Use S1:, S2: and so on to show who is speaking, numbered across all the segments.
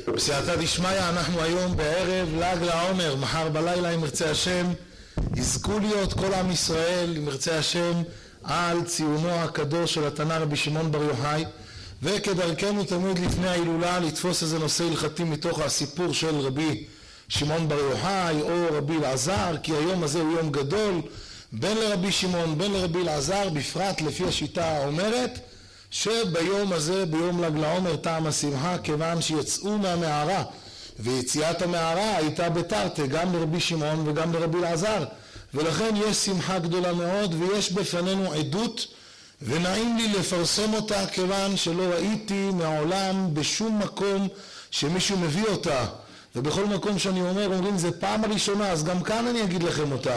S1: בסייעתא דשמיא, אנחנו היום בערב ל"ג לעומר, מחר בלילה אם ירצה השם יזכו להיות כל עם ישראל אם ירצה השם על ציונו הקדוש של התנא רבי שמעון בר יוחאי, וכדרכנו תמיד לפני ההילולה לתפוס איזה נושא הלכתי מתוך הסיפור של רבי שמעון בר יוחאי או רבי אלעזר, כי היום הזה הוא יום גדול בין לרבי שמעון בין לרבי אלעזר, בפרט לפי השיטה האומרת שביום הזה, ביום ל"ג לעומר, טעם השמחה, כיוון שיצאו מהמערה, ויציאת המערה הייתה בתרתי גם לרבי שמעון וגם לרבי אלעזר, ולכן יש שמחה גדולה מאוד ויש בפנינו עדות, ונעים לי לפרסם אותה כיוון שלא ראיתי מעולם בשום מקום שמישהו מביא אותה, ובכל מקום שאני אומרים זה פעם הראשונה, אז גם כאן אני אגיד לכם אותה.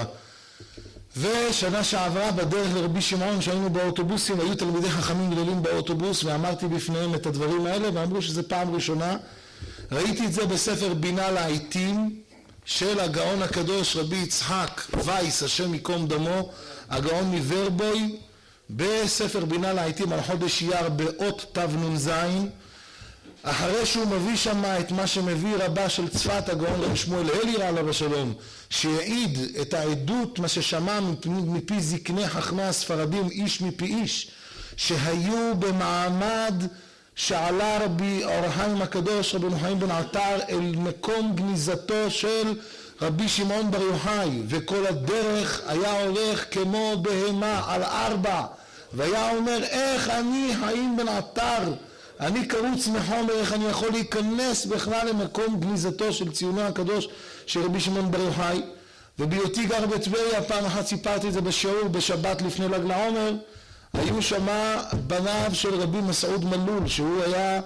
S1: ושנה שעברה בדרך לרבי שמעון שהיינו באוטובוסים, היו תלמידי חכמים גדולים באוטובוס ואמרתי בפניהם את הדברים האלה ואמרו שזה פעם ראשונה. ראיתי את זה בספר בינה לעיתים של הגאון הקדוש רבי יצחק וייס, השם יקום דמו, הגאון מוורבוי, בספר בינה לעיתים על חודש אייר באות תנ"ז, אחרי שהוא מביא שם את מה שמביא רבה של צפת הגאון רבי שמואל אלירא עליו השלום, שיעיד את העדות מה ששמע מפי זקני חכמי הספרדים איש מפי איש, שהיו במעמד שעלה רבי אור החיים הקדוש רבי חיים בן עטר אל מקום גניזתו של רבי שמעון בר יוחאי, וכל הדרך היה הולך כמו בהמה על ארבע, והיה אומר איך אני חיים בן עטר, אני קרוץ מחומר, איך אני יכול להיכנס בכלל למקום גניזתו של ציונו הקדוש של רבי שמעון בר יוחאי. ובהיותי גר בטבריה, פעם אחת סיפרתי את זה בשיעור בשבת לפני ל"ג לעומר, היו שמה בניו של רבי מסעוד מלול, שהוא היה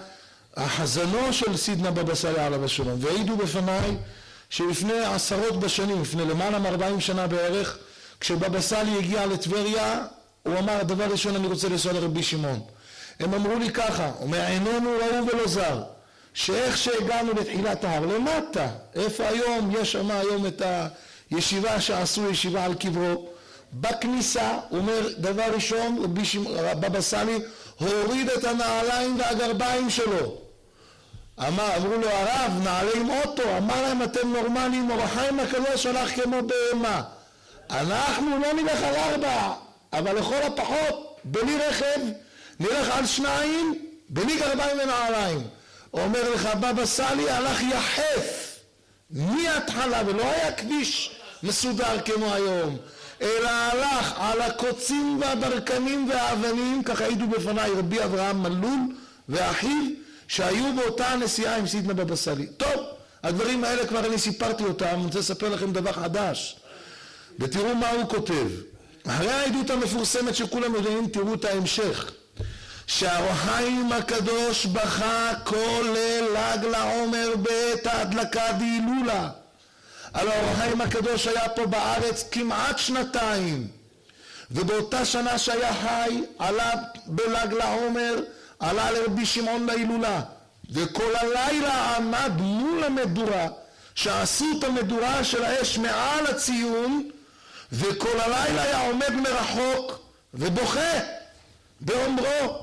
S1: החזנו של סידנא בבא סאלי עליו השלום, והעידו בפניי שלפני עשרות בשנים, לפני למעלה מ-40 שנה בערך, כשבבא סאלי הגיע לטבריה, הוא אמר דבר ראשון אני רוצה לנסוע לרבי שמעון. הם אמרו לי ככה, ומעיננו ראו ולא זר, שאיך שהגענו לתחילת ההר למטה, איפה היום יש שם היום את הישיבה שעשו ישיבה על קברו, בכניסה, הוא אומר דבר ראשון, בבא סאלי הוריד את הנעליים והגרביים שלו, אמרו לו הרב נעלה עם אוטו, אמר להם אתם נורמליים, אור החיים הקדוש הלך כמו בהמה, אנחנו לא נלך על ארבע, אבל לכל הפחות בלי רכב נלך על שניים, בלי גרביים ונעליים. אומר לך בבא סאלי הלך יחף מההתחלה, ולא היה כביש מסודר כמו היום, אלא הלך על הקוצים והברקנים והאבנים, ככה העידו בפניי רבי אברהם מלול ואחיו שהיו באותה הנסיעה עם סידנא בבא סאלי. טוב, הדברים האלה כבר אני סיפרתי אותם, אני רוצה לספר לכם דבר חדש ותראו מה הוא כותב. אחרי העדות המפורסמת שכולם יודעים, תראו את ההמשך, שהאור החיים הקדוש בכה כל ליל ל"ג לעומר בעת ההדלקה דהילולה. על האור החיים הקדוש היה פה בארץ כמעט שנתיים, ובאותה שנה שהיה חי עלה בל"ג לעומר, עלה לרבי שמעון להילולה, וכל הלילה עמד מול המדורה שעשו את המדורה של האש מעל הציון, וכל הלילה היה עומד מרחוק ובוכה באומרו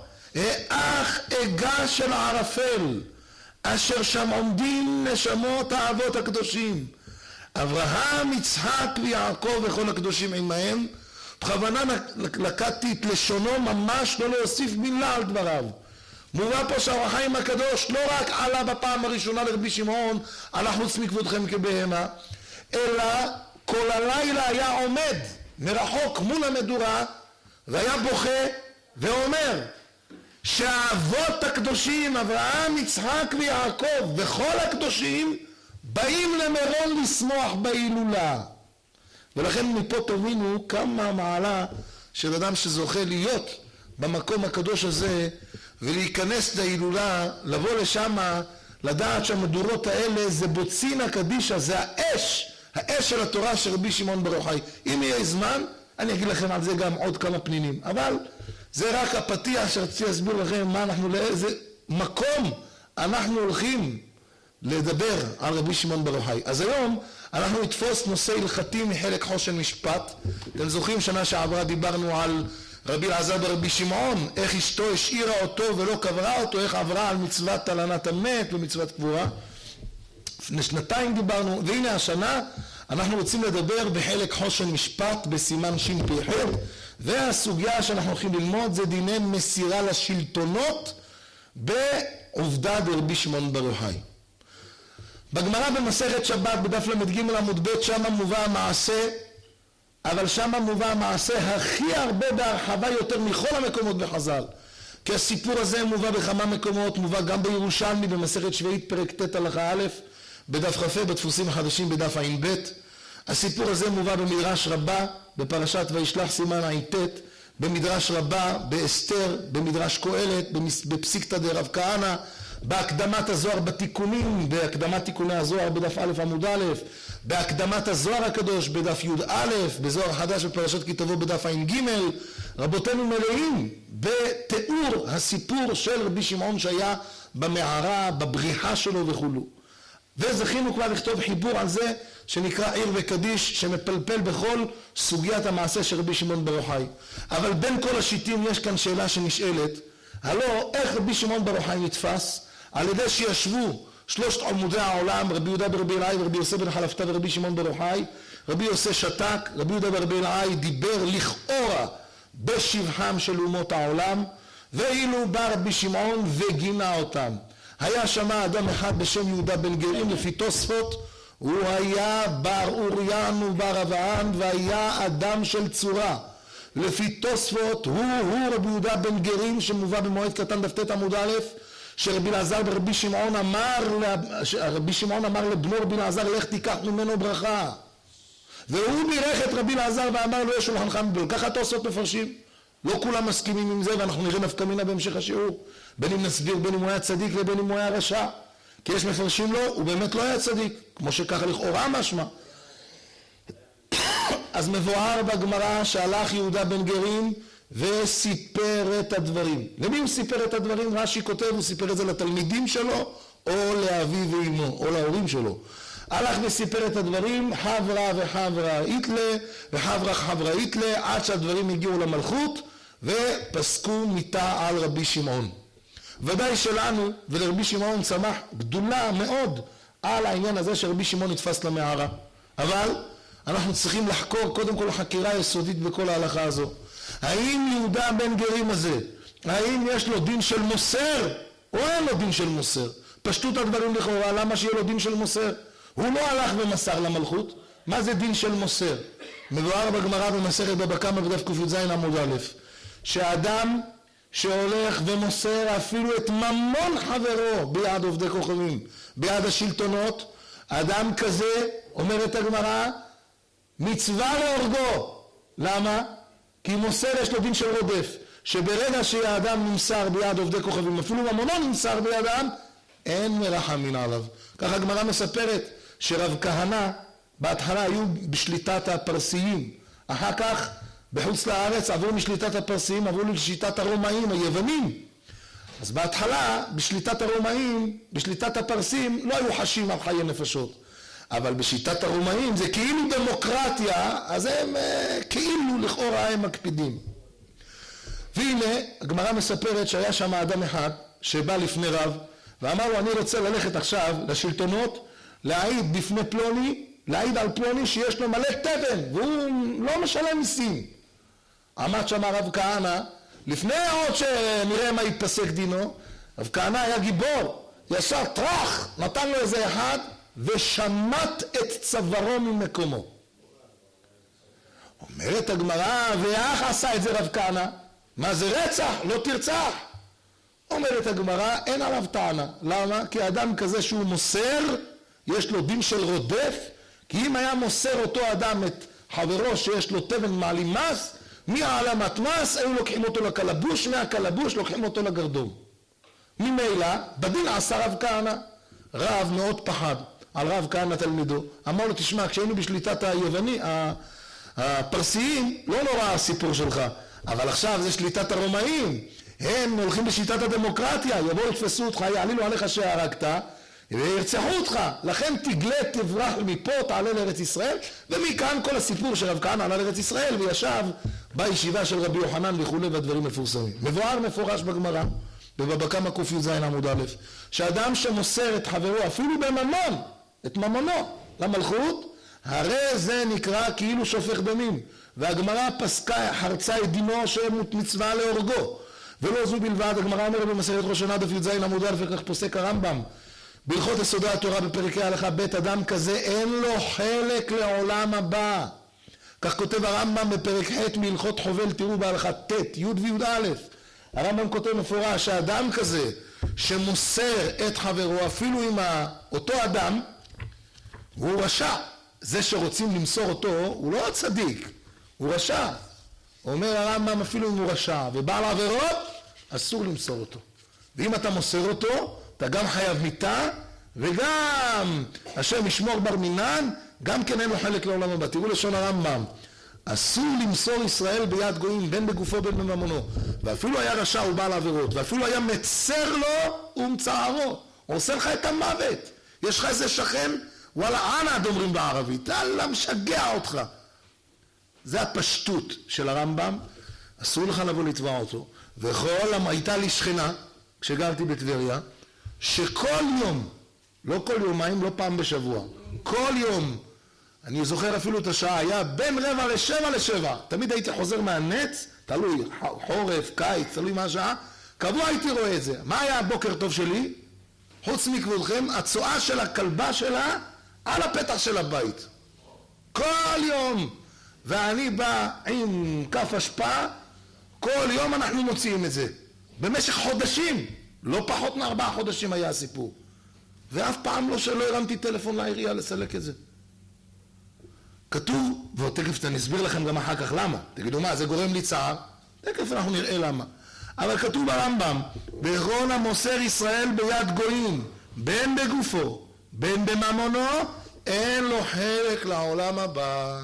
S1: אך אגע של הערפל אשר שם עומדים נשמות האבות הקדושים אברהם, יצחק ויעקב וכל הקדושים עמהם. בכוונה לקחתי את לשונו ממש, לא להוסיף מילה על דבריו. מובא פה שהאור החיים הקדוש לא רק עלה בפעם הראשונה לרבי שמעון עלה חוץ מכבודכם כבהמה, אלא כל הלילה היה עומד מרחוק מול המדורה והיה בוכה ואומר שהאבות הקדושים אברהם, יצחק ויעקב וכל הקדושים באים למירון לשמוח בהילולה. ולכן מפה תבינו כמה מעלה של אדם שזוכה להיות במקום הקדוש הזה ולהיכנס להילולה, לבוא לשם, לדעת שהמדורות האלה זה בוצינה קדישה, זה האש של התורה של רבי שמעון בר יוחאי. אם יהיה זמן אני אגיד לכם על זה גם עוד כמה פנינים, אבל זה רק הפתיח שרציתי להסביר לכם מה אנחנו, לאיזה מקום אנחנו הולכים לדבר על רבי שמעון בר יוחאי. אז היום אנחנו נתפוס נושא הלכתי מחלק חושן משפט. אתם זוכרים שנה שעברה דיברנו על רבי אלעזר ברבי שמעון, איך אשתו השאירה אותו ולא קברה אותו, איך עברה על מצוות תלנת המת ומצוות קבורה. לפני שנתיים דיברנו, והנה השנה אנחנו רוצים לדבר בחלק חושן משפט בסימן שפ"ח, והסוגיה שאנחנו הולכים ללמוד זה דיני מסירה לשלטונות בעובדה דרבי שמעון בר יוחאי. בגמרא במסכת שבת בדף ל"ג עמוד ב' שמה מובא המעשה, אבל שמה מובא המעשה הכי הרבה בהרחבה יותר מכל המקומות בחז"ל, כי הסיפור הזה מובא בכמה מקומות, מובא גם בירושלמי במסכת שביעית פרק ט' הלכה א', בדף כ"ה בדפוסים החדשים בדף ע"ב. הסיפור הזה מובא במדרש רבה בפרשת וישלח סימן ע"ט, במדרש רבה באסתר, במדרש קהלת, בפסיקתא דרב כהנא, בהקדמת הזוהר בתיקונים, בהקדמת תיקוני הזוהר בדף א' עמוד א', בהקדמת הזוהר הקדוש בדף י"א, בזוהר חדש בפרשת כי תבוא בדף ע"ג. רבותינו מלאים בתיאור הסיפור של רבי שמעון שהיה במערה, בבריחה שלו וכולו. וזכינו כבר לכתוב חיבור על זה שנקרא עיר וקדיש, שמפלפל בכל סוגיית המעשה של רבי שמעון בר יוחאי. אבל בין כל השיטים יש כאן שאלה שנשאלת, הלא איך רבי שמעון בר יוחאי נתפס? על ידי שישבו שלושת עמודי העולם, רבי יהודה ברבי אלעאי ורבי יוסף בן חלפתא ורבי שמעון בר יוחאי. רבי יוסף שתק, רבי יהודה ברבי אלעאי דיבר לכאורה בשבחם של אומות העולם, ואילו בא רבי שמעון וגינה אותם. היה שמה אדם אחד בשם יהודה בן גרים, לפי תוספות הוא היה בר אוריין ובר אברהם והיה אדם של צורה. לפי תוספות הוא רבי יהודה בן גרים שמובא במועד קטן דף ט' עמוד א', שרבי אלעזר ברבי שמעון אמר לבנו רבי אלעזר לך תיקח ממנו ברכה, והוא בירך את רבי אלעזר ואמר לו יש שולחנך מבול. ככה תוספות מפרשים, לא כולם מסכימים עם זה, ואנחנו נראה נפקא מינה בהמשך השיעור, בין אם נסביר בין אם הוא היה צדיק ובין אם הוא היה רשע, כי יש מפרשים לו הוא באמת לא היה צדיק, כמו שככה לכאורה משמע. אז מבואר בגמרא שהלך יהודה בן גרים וסיפר את הדברים. למי הוא סיפר את הדברים? רש"י כותב, הוא סיפר את זה לתלמידים שלו או לאביו ואמו או להורים שלו. הלך וסיפר את הדברים, חברה וחברה איתלה וחברה חברה איתלה, עד שהדברים הגיעו למלכות ופסקו מיתה על רבי שמעון. ודאי שלנו ולרבי שמעון צמח גדולה מאוד על העניין הזה שרבי שמעון נתפס למערה, אבל אנחנו צריכים לחקור קודם כל חקירה יסודית בכל ההלכה הזו. האם יהודה בן גרים הזה, האם יש לו דין של מוסר או אין לו דין של מוסר? פשטות הדברים לכאורה, למה שיהיה לו דין של מוסר? הוא לא הלך ומסר למלכות. מה זה דין של מוסר? מבואר בגמרא במסכת בבא קמא בדף קי"ז עמוד א', שאדם שהולך ומוסר אפילו את ממון חברו ביד עובדי כוכבים, ביד השלטונות, אדם כזה, אומרת הגמרא, מצווה להורגו. למה? כי מוסר יש לו דין של רודף, שברגע שהאדם נמסר ביד עובדי כוכבים, אפילו ממונו נמסר בידם, אין מרחמים עליו. ככה הגמרא מספרת שרב כהנא בהתחלה היו בשליטת הפרסיים, אחר כך בחוץ לארץ עברו משליטת הפרסיים, עברו לשליטת הרומאים, היוונים. אז בהתחלה בשליטת הרומאים, בשליטת הפרסים לא היו חשים על חיי נפשות, אבל בשיטת הרומאים זה כאילו דמוקרטיה, אז הם כאילו לכאורה הם מקפידים. והנה הגמרא מספרת שהיה שם אדם אחד שבא לפני רב ואמר לו אני רוצה ללכת עכשיו לשלטונות להעיד בפני פלוני, להעיד על פלוני שיש לו מלא תבן והוא לא משלם מיסים. עמד שם רב כהנא, לפני עוד שנראה מה יתפסק דינו, רב כהנא היה גיבור, ישר טרח, נתן לו איזה אחד ושמט את צווארו ממקומו. אומרת הגמרא, ואיך עשה את זה רב כהנא? מה זה רצח? לא תרצח. אומרת הגמרא, אין עליו טענה. למה? כי אדם כזה שהוא מוסר, יש לו דין של רודף, כי אם היה מוסר אותו אדם את חברו שיש לו תבן מעלים מס, מהעלמת מס היו לוקחים אותו לקלבוש, מהקלבוש לוקחים אותו לגרדום. ממילא, בדין עשה רב כהנא. רב מאוד פחד על רב כהנא תלמידו. אמר לו, תשמע, כשהיינו בשליטת היווני, הפרסיים, לא נורא הסיפור שלך, אבל עכשיו זה שליטת הרומאים. הם הולכים בשיטת הדמוקרטיה, יבואו יתפסו אותך, יעלילו עליך שהרגת, וירצחו אותך. לכן תגלה, תברח מפה, תעלה לארץ ישראל, ומכאן כל הסיפור שרב כהנא עלה לארץ ישראל וישב בישיבה של רבי יוחנן וכולי והדברים מפורסמים. מבואר מפורש בגמרא, בבבא קמא קי"ז עמוד א', שאדם שמוסר את חברו אפילו בממון, את ממונו למלכות, הרי זה נקרא כאילו שופך דמים, והגמרא פסקה חרצה את דינו שמצווה להורגו. ולא זו בלבד, הגמרא אומרת במסכת ראש השנה דף י"ז עמוד א', וכך פוסק הרמב"ם בהלכות יסודי התורה בפרקי ההלכה ב', אדם כזה אין לו חלק לעולם הבא. כך כותב הרמב"ם בפרק ח' מהלכות חובל, תראו בהלכה ט', י' וי"א. הרמב"ם כותב מפורש שהאדם כזה שמוסר את חברו אפילו עם אותו אדם, הוא רשע. זה שרוצים למסור אותו הוא לא צדיק, הוא רשע. אומר הרמב"ם אפילו אם הוא רשע ובעל עבירות, אסור למסור אותו. ואם אתה מוסר אותו, אתה גם חייב מיתה, וגם השם ישמור בר מינן, גם כן אין לו חלק לעולם הבא. תראו לשון הרמב"ם, אסור למסור ישראל ביד גויים, בין בגופו בין בממונו, ואפילו היה רשע ובעל עבירות, ואפילו היה מצר לו ומצערו, הוא עושה לך את המוות. יש לך איזה שכן, וואלה ענד אומרים בערבית, אללה משגע אותך. זה הפשטות של הרמב"ם, אסור לך לבוא לתבוע אותו. הייתה לי שכנה, כשגרתי בטבריה, שכל יום, לא כל יומיים, לא פעם בשבוע, כל יום, אני זוכר אפילו את השעה, היה בין 6:45 ל7, תמיד הייתי חוזר מהנץ, תלוי, חורף, קיץ, תלוי מה השעה, קבוע הייתי רואה את זה. מה היה הבוקר טוב שלי? חוץ מכבודכם, הצועה של הכלבה שלה על הפתח של הבית. כל יום. ואני בא עם כף השפעה, כל יום אנחנו מוציאים את זה. במשך חודשים, לא פחות מ4 חודשים היה הסיפור. ואף פעם לא הרמתי טלפון לעירייה לסלק את זה. כתוב, ותכף אני אסביר לכם גם אחר כך למה. תגידו מה, זה גורם לי צער? תכף אנחנו נראה למה. אבל כתוב ברמב"ם, בכל המוסר ישראל ביד גויים, בין בגופו, בין בממונו, אין לו חלק לעולם הבא.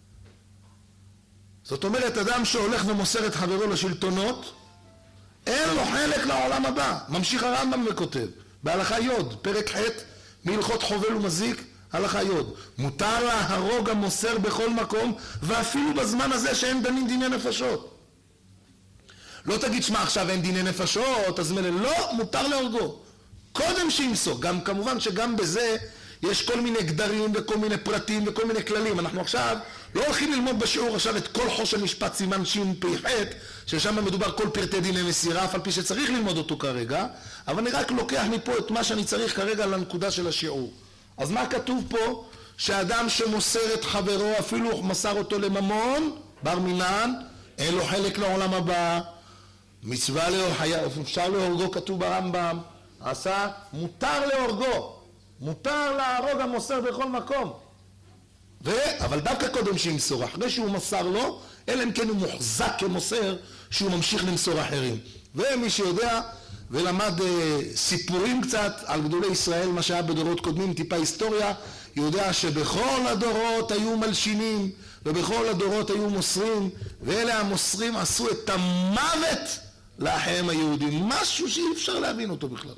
S1: זאת אומרת, אדם שהולך ומוסר את חברו לשלטונות, אין לו חלק לעולם הבא. ממשיך הרמב"ם וכותב, בהלכה י', פרק ח', מהלכות חובל ומזיק, הלכה י', מותר להרוג המוסר בכל מקום, ואפילו בזמן הזה שאין דנים דיני נפשות. לא תגיד שמה עכשיו אין דיני נפשות, אז מלא, לא, מותר להורגו. קודם שימסור, גם כמובן שגם בזה יש כל מיני גדרים וכל מיני פרטים וכל מיני כללים. אנחנו עכשיו לא הולכים ללמוד בשיעור עכשיו את כל חושן משפט סימן ש"פ"ח, ששם מדובר כל פרטי דיני מסירה, אף על פי שצריך ללמוד אותו כרגע, אבל אני רק לוקח מפה את מה שאני צריך כרגע לנקודה של השיעור. אז מה כתוב פה? שאדם שמוסר את חברו, אפילו מסר אותו לממון, בר מינן, אין לו חלק לעולם הבא. מצווה אפשר להורגו, כתוב ברמב"ם, עשה, מותר להורגו, מותר להרוג המוסר בכל מקום. אבל דווקא קודם שימסור, אחרי שהוא מסר לו, אלא אם כן הוא מוחזק כמוסר, שהוא ממשיך למסור אחרים. ומי שיודע ולמד סיפורים קצת על גדולי ישראל, מה שהיה בדורות קודמים, טיפה היסטוריה, יודע שבכל הדורות היו מלשינים, ובכל הדורות היו מוסרים, ואלה המוסרים עשו את המוות לאחיהם היהודים, משהו שאי אפשר להבין אותו בכלל.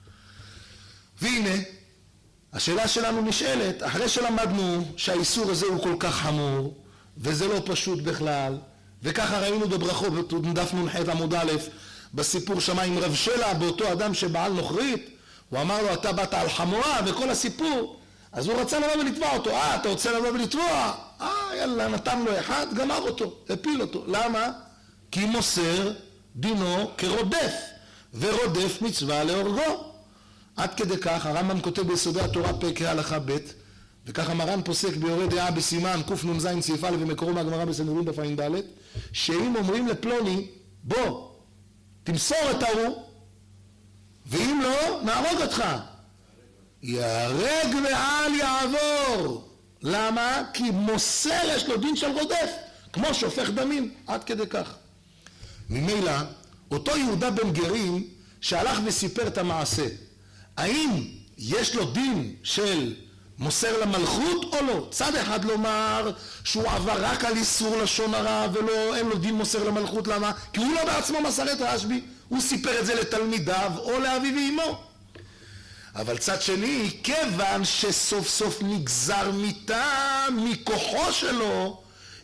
S1: והנה, השאלה שלנו נשאלת, אחרי שלמדנו שהאיסור הזה הוא כל כך חמור, וזה לא פשוט בכלל, וככה ראינו בברכות, בדף נ"ח עמוד א', בסיפור שמה עם רב שלה, באותו אדם שבעל נוכרית, הוא אמר לו, אתה באת על חמורה, וכל הסיפור, אז הוא רצה לבוא ולתבוע אותו. אתה רוצה לבוא ולתבוע? יאללה, נתן לו אחד, גמר אותו, הפיל אותו. למה? כי מוסר דינו כרודף, ורודף מצווה להורגו. עד כדי כך, הרמב"ם כותב ביסודי התורה פרק הלכה ב', וככה מרן פוסק ביורה דעה בסימן קנ"ז סעיף א' ומקורו מהגמרא בסנהדרין דף ע"ד, שאם אומרים לפלוני, בוא, תמסור את ההוא, ואם לא, נהרוג אותך. יהרג ואל יעבור. למה? כי מוסר יש לו דין של רודף, כמו שופך דמים, עד כדי כך. ממילא, אותו יהודה בן גרים שהלך וסיפר את המעשה, האם יש לו דין של מוסר למלכות או לא? צד אחד לומר שהוא עבר רק על איסור לשון הרע ואין לו דין מוסר למלכות. למה? כי הוא לא בעצמו מסר את רשב"י, הוא סיפר את זה לתלמידיו או לאביו ואמו. אבל צד שני, כיוון שסוף סוף נגזר מיתה מכוחו שלו,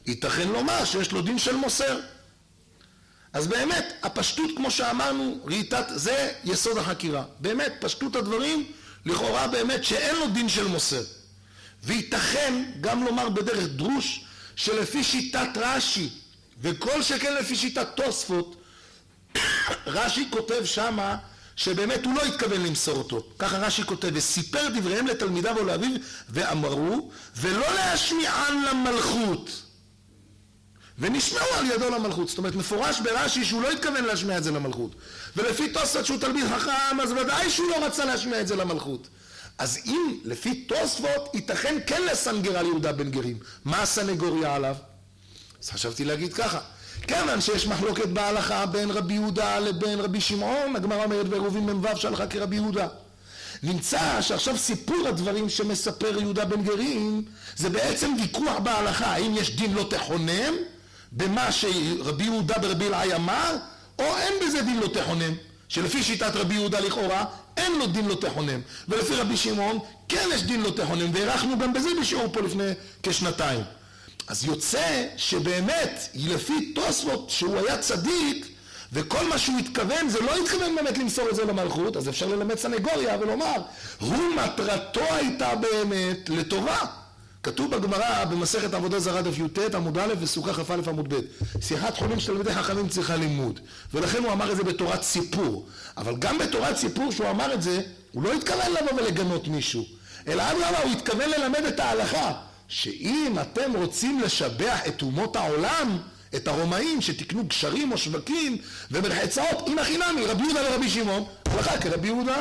S1: ייתכן לומר שיש לו דין של מוסר. אז באמת, הפשטות כמו שאמרנו, ראיתת, זה יסוד החקירה. באמת, פשטות הדברים, לכאורה באמת שאין לו דין של מוסר. וייתכן גם לומר בדרך דרוש, שלפי שיטת רש"י, וכל שכן לפי שיטת תוספות, רש"י כותב שמה, שבאמת הוא לא התכוון למסור אותו. ככה רש"י כותב, וסיפר דבריהם לתלמידיו או לאביו, ואמרו, ולא להשמיען למלכות. ונשמעו על ידו למלכות. זאת אומרת, מפורש ברש"י שהוא לא התכוון להשמיע את זה למלכות. ולפי תוספות שהוא תלמיד חכם, אז ודאי שהוא לא רצה להשמיע את זה למלכות. אז אם לפי תוספות ייתכן כן לסנגר על יהודה בן גרים, מה הסנגוריה עליו? אז חשבתי להגיד ככה, כיוון שיש מחלוקת בהלכה בין רבי יהודה לבין רבי שמעון, הגמרא אומרת בעירובין מ"ו שהלכה כרבי יהודה. נמצא שעכשיו סיפור הדברים שמספר יהודה בן גרים, זה בעצם ויכוח בהלכה, האם יש דין לא תחונם, במה שרבי יהודה ברבי אלעאי אמר, או אין בזה דין לא תחונם, שלפי שיטת רבי יהודה לכאורה, אין לו דין לא תחונם, ולפי רבי שמעון, כן יש דין לא תחונם, והערכנו גם בזה בשיעור פה לפני כשנתיים. אז יוצא שבאמת, לפי תוספות שהוא היה צדיק, וכל מה שהוא התכוון, זה לא התכוון באמת למסור את זה למלכות, אז אפשר ללמד סנגוריה ולומר, הוא מטרתו הייתה באמת לטובה. כתוב בגמרא במסכת עבודה זרה דף י"ט עמוד א' וסוכה כ"א עמוד ב', שיחת חולין של תלמידי חכמים צריכה לימוד, ולכן הוא אמר את זה בתורת סיפור. אבל גם בתורת סיפור שהוא אמר את זה, הוא לא התכוון לבוא ולגנות מישהו, אלא אדרבה, הוא התכוון ללמד את ההלכה, שאם אתם רוצים לשבח את אומות העולם, את הרומאים שתקנו גשרים או שווקים ומרחצאות, אם החינמי, רבי יהודה ורבי שמעון, הלכה כרבי יהודה.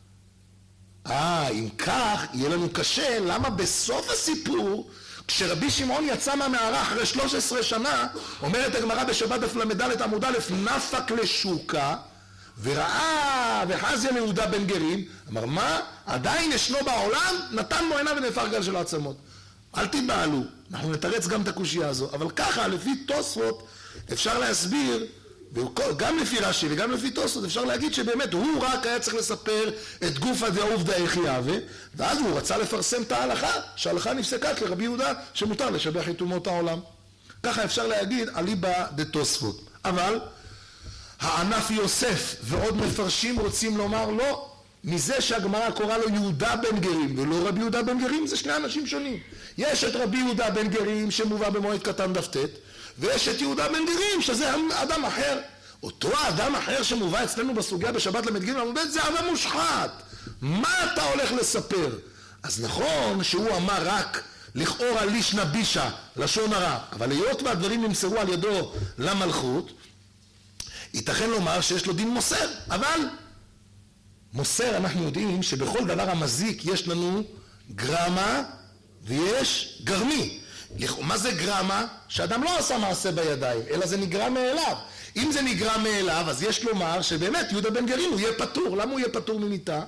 S1: אם כך, יהיה לנו קשה, למה בסוף הסיפור, כשרבי שמעון יצא מהמערה אחרי 13 שנה, אומרת הגמרא בשבת דף ל"ד עמוד א', נפק לשוקה, וראה וחזיה ליהודה בן גרים, אמר מה? עדיין ישנו בעולם, נתן לו עיניו ונהפך גל של העצמות. אל תיבהלו, אנחנו נתרץ גם את הקושיה הזו, אבל ככה, לפי תוספות, אפשר להסביר, גם לפי רש"י וגם לפי תוספות, אפשר להגיד שבאמת הוא רק היה צריך לספר את גופא דעובדא יחייבא, ואז הוא רצה לפרסם את ההלכה, שההלכה נפסקה כרבי יהודה, שמותר לשבח את אומות העולם. ככה אפשר להגיד אליבא דתוספות. אבל הענף יוסף ועוד מפרשים רוצים לומר לא, מזה שהגמרא קורא לו יהודה בן גרים ולא רבי יהודה בן גרים, זה שני אנשים שונים. יש את רבי יהודה בן גרים שמובא במועד קטן דף ט', ויש את יהודה בן גרים שזה אדם אחר. אותו האדם אחר שמובא אצלנו בסוגיה בשבת ל"ג עמוד ב' זה אדם מושחת. מה אתה הולך לספר? אז נכון שהוא אמר רק לכאורה לישנא בישא, לשון הרע, אבל היות והדברים נמסרו על ידו למלכות, ייתכן לומר שיש לו דין מוסר. אבל מוסר, אנחנו יודעים שבכל דבר המזיק יש לנו גרמה ויש גרמי. מה זה גרמה? שאדם לא עשה מעשה בידיים, אלא זה נגרם מאליו. אם זה נגרם מאליו, אז יש לומר שבאמת יהודה בן גרים הוא יהיה פטור. למה הוא יהיה פטור ממיתה?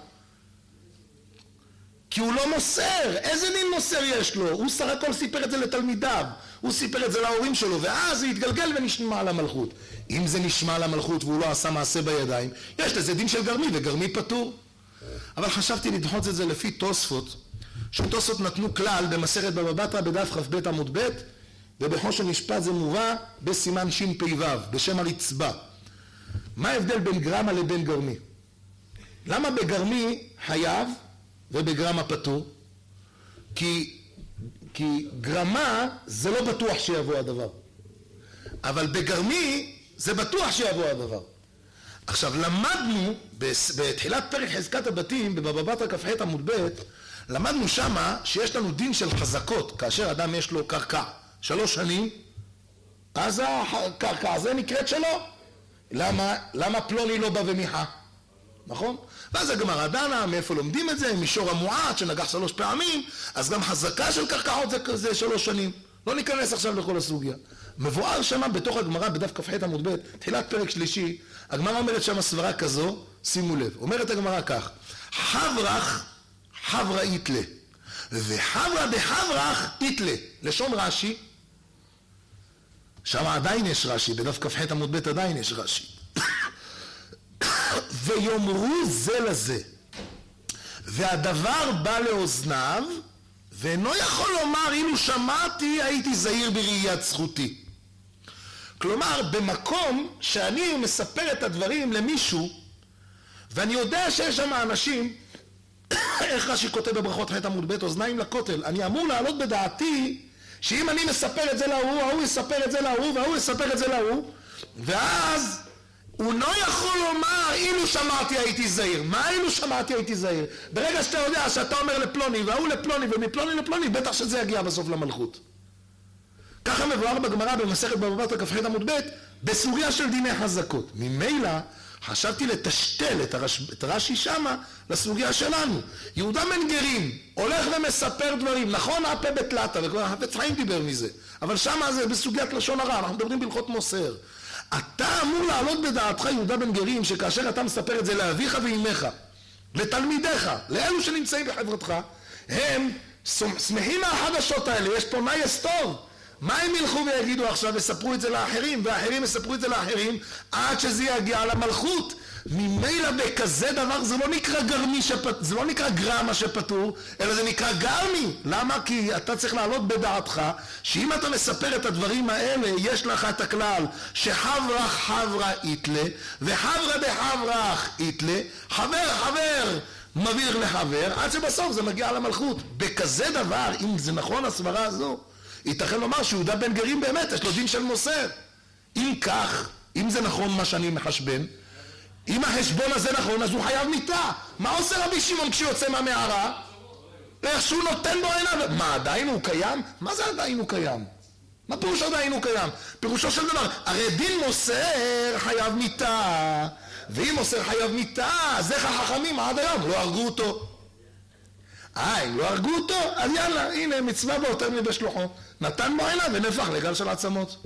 S1: כי הוא לא מוסר. איזה דין מוסר יש לו? הוא סך הכל סיפר את זה לתלמידיו, הוא סיפר את זה להורים שלו, ואז זה יתגלגל ונשמע למלכות. אם זה נשמע למלכות והוא לא עשה מעשה בידיים, יש לזה דין של גרמי, וגרמי פטור. אבל חשבתי לדחות את זה לפי תוספות, שתוספות נתנו כלל במסכת בבא בתרא בדף כ"ב עמוד ב', ובחושן משפט זה מובא בסימן ש"פ"ו, בשם הרצב"א. מה ההבדל בין גרמה לבין גרמי? למה בגרמי חייב ובגרמה פטור? כי גרמה זה לא בטוח שיבוא הדבר, אבל בגרמי זה בטוח שיבוא הדבר. עכשיו למדנו בתחילת פרק חזקת הבתים בבבא בתרא כ"ח עמוד ב', למדנו שמה שיש לנו דין של חזקות. כאשר אדם יש לו קרקע 3 שנים, אז הקרקע הזה נקראת שלו. למה פלוני לא בא ומיחה? נכון? ואז הגמרא דנה, מאיפה לומדים את זה? מישור המועט שנגח 3 פעמים, אז גם חזקה של קרקעות זה 3 שנים. לא ניכנס עכשיו לכל הסוגיה. מבואר שמה בתוך הגמרא בדף כ"ח עמוד ב', תחילת פרק שלישי, הגמרא אומרת שמה סברה כזו, שימו לב, אומרת הגמרא כך, חברך חברה איתלה, וחברה בחברך איתלה, לשון רש"י, שם עדיין יש רש"י, בדף כ"ח עמוד ב' עדיין יש רש"י. ויאמרו זה לזה, והדבר בא לאוזניו, ואינו יכול לומר אילו שמעתי הייתי זהיר בראיית זכותי. כלומר, במקום שאני מספר את הדברים למישהו, ואני יודע שיש שם אנשים, איך רש"י כותב בברכות ח' עמוד ב', אוזניים לכותל, אני אמור לעלות בדעתי שאם אני מספר את זה להוא, ההוא יספר את זה להוא, וההוא יספר את זה להוא, ואז הוא לא יכול לומר אילו שמעתי הייתי זהיר. מה אילו שמעתי הייתי זהיר? ברגע שאתה יודע שאתה אומר לפלוני והוא לפלוני ומפלוני לפלוני, בטח שזה יגיע בסוף למלכות. ככה מבואר בגמרא במסכת בבא בתרא כ"ח עמוד ב' בסוגיה של דיני חזקות. ממילא חשבתי לטשטל את רש"י שמה לסוגיה שלנו. יהודה בן גרים הולך ומספר דברים, נכון הפה בתלתה, וכבר החפץ חיים דיבר מזה, אבל שמה זה בסוגיית לשון הרע, אנחנו מדברים בהלכות מוסר. אתה אמור לעלות בדעתך, יהודה בן גרים, שכאשר אתה מספר את זה לאביך ואימך, לתלמידיך, לאלו שנמצאים בחברתך, הם שמחים מהחדשות האלה, יש פה מה יסתור. מה הם ילכו ויגידו עכשיו וספרו את זה לאחרים, ואחרים יספרו את זה לאחרים, עד שזה יגיע למלכות. ממילא בכזה דבר זה לא נקרא גרמי זה לא נקרא גרמה שפטור, אלא זה נקרא גרמי. למה? כי אתה צריך לעלות בדעתך שאם אתה מספר את הדברים האלה, יש לך את הכלל שחברך חברה איתלה וחברה בחברך איתלה, חבר חבר מביר לחבר, עד שבסוף זה מגיע למלכות. בכזה דבר, אם זה נכון הסברה הזו, ייתכן לומר שיהודה בן גרים באמת יש לו דין של מוסר. אם כך, אם זה נכון מה שאני מחשבן, אם החשבון הזה נכון, אז הוא חייב מיתה. מה עושה רבי שמעון כשיוצא מהמערה? איך שהוא נותן בו עיניו? מה, עדיין הוא קיים? מה זה עדיין הוא קיים? מה פירוש עדיין הוא קיים? פירושו של דבר, הרי דין מוסר חייב מיתה, ואם מוסר חייב מיתה, אז איך החכמים עד היום לא הרגו אותו? אם לא הרגו אותו, אז יאללה, הנה מצווה באותר מבשלוחו, נתן בו עיניו ונפח לגל של עצמות.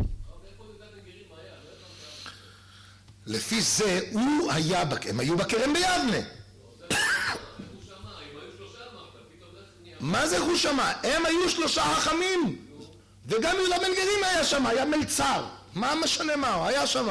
S1: לפי זה הוא היה, הם היו בכרם ביבנה. מה זה חושמה? הם היו 3 חכמים, וגם יהודה בן גרים היה שם, היה מלצר. מה משנה מה? הוא היה שם.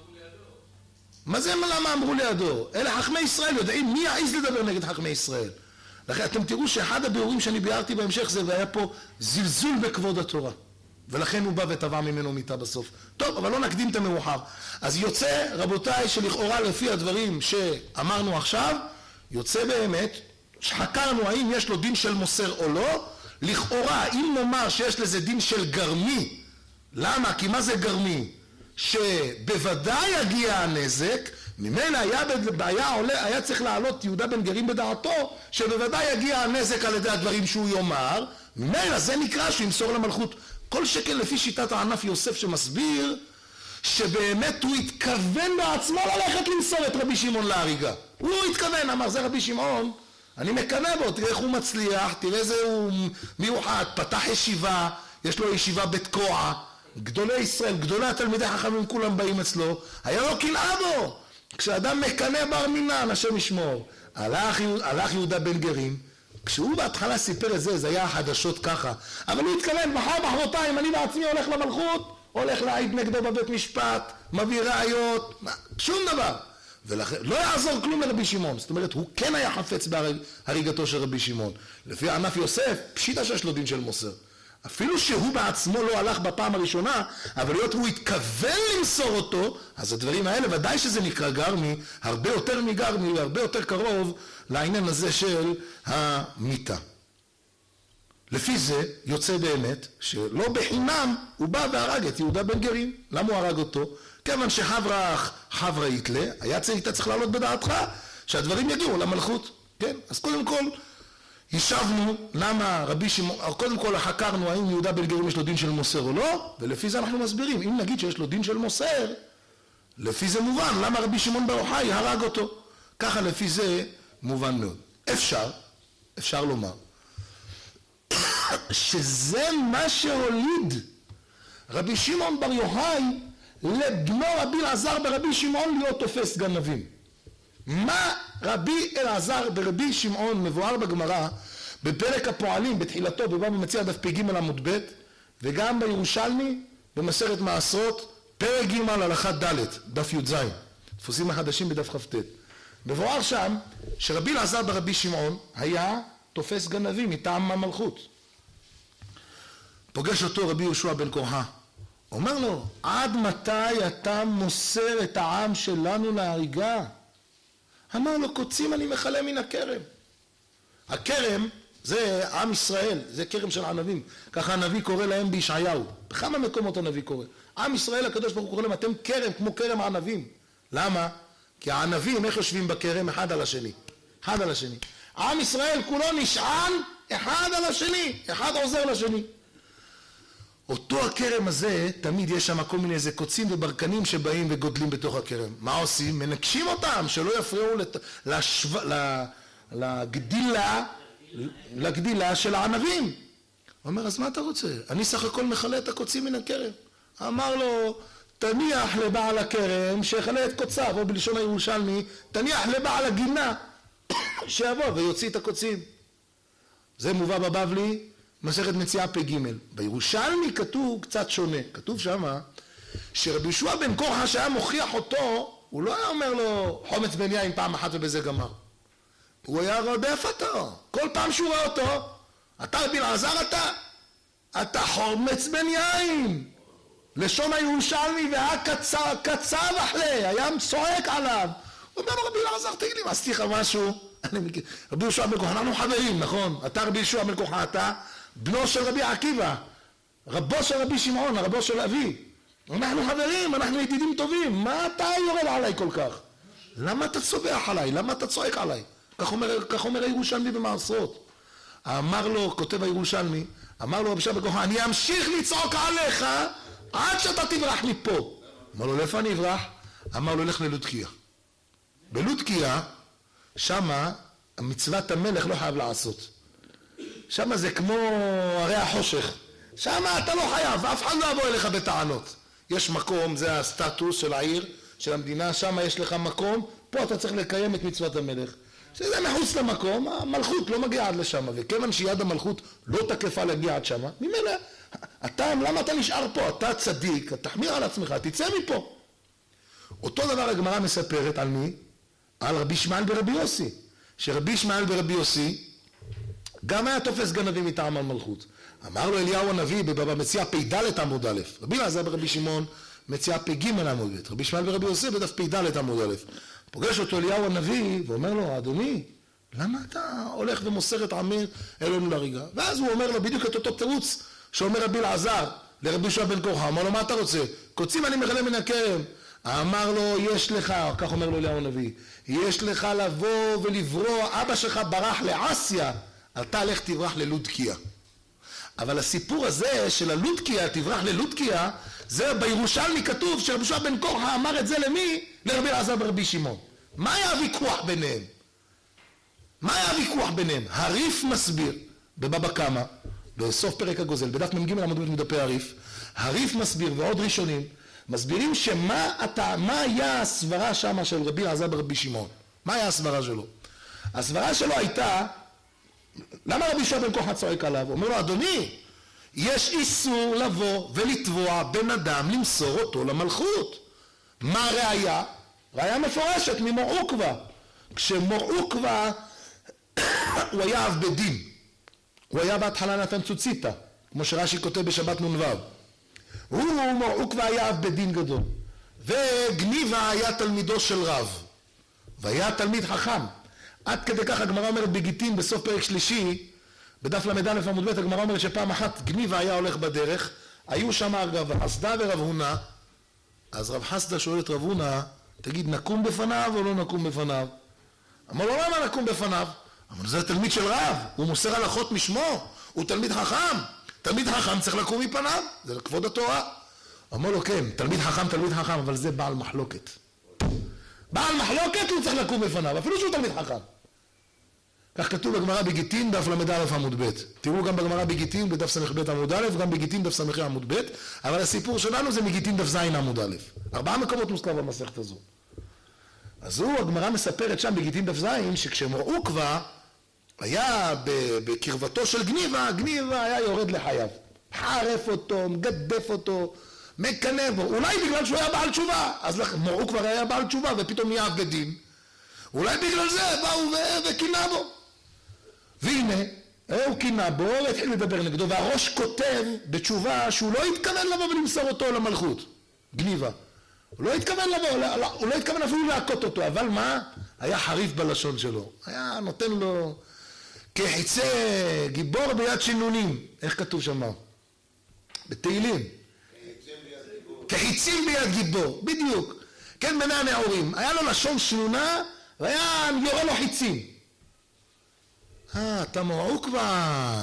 S1: מה זה למה אמרו לידו? אלה חכמי ישראל, יודעים מי העז לדבר נגד חכמי ישראל. לכן אתם תראו שאחד הביאורים שאני ביארתי בהמשך זה, והיה פה זלזול בכבוד התורה, ולכן הוא בא וטבע ממנו מיתה בסוף. טוב, אבל לא נקדים את המאוחר. אז יוצא, רבותיי, שלכאורה לפי הדברים שאמרנו עכשיו, יוצא באמת שחקרנו האם יש לו דין של מוסר או לא. לכאורה, אם נאמר שיש לזה דין של גרמי, למה? כי מה זה גרמי? שבוודאי יגיע הנזק, ממילא היה צריך לעלות יהודה בן גרים בדעתו שבוודאי יגיע הנזק על ידי הדברים שהוא יאמר, ממילא זה נקרא שהוא ימסור למלכות. כל שכן לפי שיטת הענף יוסף שמסביר שבאמת הוא התכוון בעצמו ללכת למסור את רבי שמעון להריגה. הוא התכוון, אמר זה רבי שמעון, אני מקנא בו, תראה איך הוא מצליח, תראה איזה הוא מיוחד, פתח ישיבה, יש לו ישיבה בתקוע, גדולי ישראל, גדולי התלמידי חכמים כולם באים אצלו, היה לו קנאה בו. כשאדם מקנא בר מינן, השם ישמור. הלך יהודה בן גרים, כשהוא בהתחלה סיפר את זה, זה היה החדשות ככה, אבל הוא התכוון, מחרתיים אני בעצמי הולך למלכות, הולך להעיד נגדו בבית משפט, מביא ראיות, שום דבר. ולכן לא יעזור כלום לרבי שמעון. זאת אומרת, הוא כן היה חפץ בהריגתו של רבי שמעון. לפי ענף יוסף, פשיטה שיש לו דין של מוסר. אפילו שהוא בעצמו לא הלך בפעם הראשונה, אבל להיות הוא התכוון למסור אותו, אז הדברים האלה ודאי שזה נקרא גרמי, הרבה יותר מגרמי, והרבה יותר קרוב לעניין הזה של המיתה. לפי זה יוצא באמת שלא בחינם הוא בא והרג את יהודה בן גרים. למה הוא הרג אותו? כיוון שחברה איתלה, היה צריך לעלות בדעתך שהדברים יגיעו למלכות. כן? אז קודם כל ישבנו למה רבי שמעון, קודם כל חקרנו האם יהודה בן גרים יש לו דין של מוסר או לא, ולפי זה אנחנו מסבירים. אם נגיד שיש לו דין של מוסר, לפי זה מובן למה רבי שמעון בר יוחאי הרג אותו. ככה לפי זה מובן מאוד. אפשר לומר שזה מה שהוליד רבי שמעון בר יוחאי לבנו רבי אלעזר ברבי שמעון להיות תופס גנבים. מה רבי אלעזר ברבי שמעון מבואר בגמרא בפרק הפועלים בתחילתו, בבא מציעא דף פ"ג עמוד ב', וגם בירושלמי במסכת מעשרות פרק ג' הלכה ד' דף י"ז, דפוסים החדשים בדף כ"ט. מבואר שם שרבי אלעזר ברבי שמעון היה תופס גנבים מטעם המלכות. פוגש אותו רבי יהושע בן קורחה. אומר לו, עד מתי אתה מוסר את העם שלנו להריגה? אמר לו, קוצים אני מחלה מן הכרם. הכרם זה עם ישראל, זה כרם של ענבים. ככה הנביא קורא להם בישעיהו. בכמה מקומות הנביא קורא. עם ישראל הקדוש ברוך הוא קורא להם, אתם כרם כמו כרם הענבים. למה? כי הענבים איך יושבים בכרם אחד על השני. אחד על השני. עם ישראל כולו נשען אחד על השני. אחד עוזר לשני. אותו הכרם הזה, תמיד יש שם כל מיני איזה קוצים וברקנים שבאים וגודלים בתוך הכרם. מה עושים? מנקשים אותם, שלא יפריעו לגדילה של הענבים. הוא אומר, אז מה אתה רוצה? אני סך הכל מחלה את הקוצים מן הכרם. אמר לו, תניח לבעל הכרם שיחלה את קוציו, או בלשון הירושלמי, תניח לבעל הגינה שיבוא ויוציא את הקוצים. זה מובא בבבלי, מסכת מציאה פ"ג. בירושלמי כתוב קצת שונה. כתוב שמה שרבי יהושע בן קורחה שהיה מוכיח אותו, הוא לא היה אומר לו חומץ בן יין פעם אחת ובזה גמר. הוא היה רודף אותו. כל פעם שהוא ראה אותו, אתה רבי אלעזר אתה חומץ בן יין. לשון הירושלמי והיה קצב אחרי, היה צועק עליו. הוא אומר לו, רבי אלעזר, תגיד לי, עשיתי לך משהו? רבי יהושע בן קורחה, אנחנו חברים, נכון? אתה רבי יהושע בן קורחה, אתה בנו של רבי עקיבא, רבו של רבי שמעון, רבו של אבי. אנחנו חברים, אנחנו ידידים טובים. מה אתה יורד עליי כל כך? למה אתה צובח עליי? למה אתה צועק עליי? כך אומר הירושלמי במעשרות. אמר לו, כותב הירושלמי, אמר לו רבי יהושע בן קורחה, אני אמשיך לצעוק עליך עד שאתה תברח מפה. אמר לו, לאיפה אני אברח? אמר לו, לך ללודקיה. בלודקיה, שמה מצוות המלך לא חייב לעשות. שמה זה כמו הרי החושך. שמה אתה לא חייב, אף אחד לא יבוא אליך בטענות. יש מקום, זה הסטטוס של העיר, של המדינה, שמה יש לך מקום, פה אתה צריך לקיים את מצוות המלך. שזה מחוץ למקום, המלכות לא מגיעה עד לשם, וכיוון שיד המלכות לא תקפה להגיע עד שמה, ממילא, למה אתה נשאר פה? אתה צדיק, תחמיר על עצמך, תצא מפה. אותו דבר הגמרא מספרת על מי? על רבי ישמעאל ברבי יוסי. שרבי ישמעאל ברבי יוסי גם היה תופס גנבים מטעם המלכות. אמר לו אליהו הנביא בבבא מציעא פ"ד עמוד א', רבי אלעזר ברבי שמעון מציעא פ"ג עמוד ב', רבי ישמעאל ברבי יוסי בדף פ"ד עמוד א'. פוגש אותו אליהו הנביא ואומר לו, אדוני, למה אתה הולך ומוסר את עמי אלינו להריגה? ואז הוא אומר לו בדיוק את אותו תירוץ שאומר רבי אלעזר לרבי יהושע בן קורחה. אמר לו, מה אתה רוצה? קוצים אני מחלה מן הכרם. אמר לו, יש לך, כך אומר לו אליהו הנביא, יש לך לבוא ולברוא, אבא שלך ברח לעשיה, אתה לך תברח ללודקיה. אבל הסיפור הזה של הלודקיה, תברח ללודקיה, זה בירושלמי כתוב שרבי יהושע בן קורחה אמר את זה למי? לרבי אלעזר ברבי שמעון. מה היה הוויכוח ביניהם? מה היה הוויכוח ביניהם? הריף מסביר בבבא קמא, בסוף פרק הגוזל, בדף מ"ג עמוד ב' מדפי הריף, הריף מסביר ועוד ראשונים, מסבירים מה היה הסברה שמה של רבי אלעזר ברבי שמעון? מה היה הסברה שלו? הסברה שלו הייתה, למה רבי יהושע בן קורחה צועק עליו? הוא אומר לו, אדוני, יש איסור לבוא ולתבוע בן אדם למסור אותו למלכות. מה הראיה? ראיה מפורשת ממור עוקבא. כשמור עוקבא הוא היה אב בית דין. הוא היה בהתחלה נתן צוציתא, כמו שרש"י כותב בשבת נ"ו. מור עוקבא היה אב בית דין גדול. וגניבה היה תלמידו של רב. והיה תלמיד חכם. עד כדי כך הגמרא אומרת בגיטין בסוף פרק שלישי, בדף ל"א עמוד ב', הגמרא אומרת שפעם אחת גניבה היה הולך בדרך, היו שם רב חסדא ורב הונא. אז רב חסדא שואל את רב הונא, תגיד, נקום בפניו או לא נקום בפניו? אמר לו, למה נקום בפניו? אמר לו, זה תלמיד של רב, הוא מוסר הלכות משמו, הוא תלמיד חכם. תלמיד חכם צריך לקום מפניו, זה לכבוד התורה. אמר לו, כן, תלמיד חכם, אבל זה בעל מחלוקת. בעל מחלוקת הוא צריך לקום בפניו, אפילו שהוא תלמיד חכם. כך כתוב בגמרא בגיטין, דף ל"א עמוד ב'. תראו גם בגמרא בגיטין, בדף ס"ב עמוד א', גם בגיטין דף ס"ח עמוד ב', אבל הסיפור שלנו זה מגיטין דף ז' עמוד א'. 4 מקומות מוזכר במסכת הזו. אז הגמרא מספרת שם בגיטין דף ז', שכשמור עוקבא היה בקרבתו של גניבה, גניבה היה יורד לחייו. חרף אותו, מגדף אותו, מקנא בו. אולי בגלל שהוא היה בעל תשובה, אז מור עוקבא היה בעל תשובה ופתאום נהיה אב בית דין. אולי בגלל זה באו וקינה בו. והנה, הוא הוא קינה בו והתחיל לדבר נגדו, והראש כותב בתשובה שהוא לא התכוון לבוא ולמסור אותו למלכות, גניבה. הוא לא התכוון לבוא, הוא לא התכוון אפילו להכות אותו, אבל מה? היה חריף בלשון שלו. היה נותן לו כחיצי גיבור ביד שינונים. איך כתוב שם? בתהילים. כחיצים ביד גיבור, בדיוק. כן, בין הנעורים. היה לו לשון שנונה, והיה יורה לו חיצים. אתה מועוק כבר.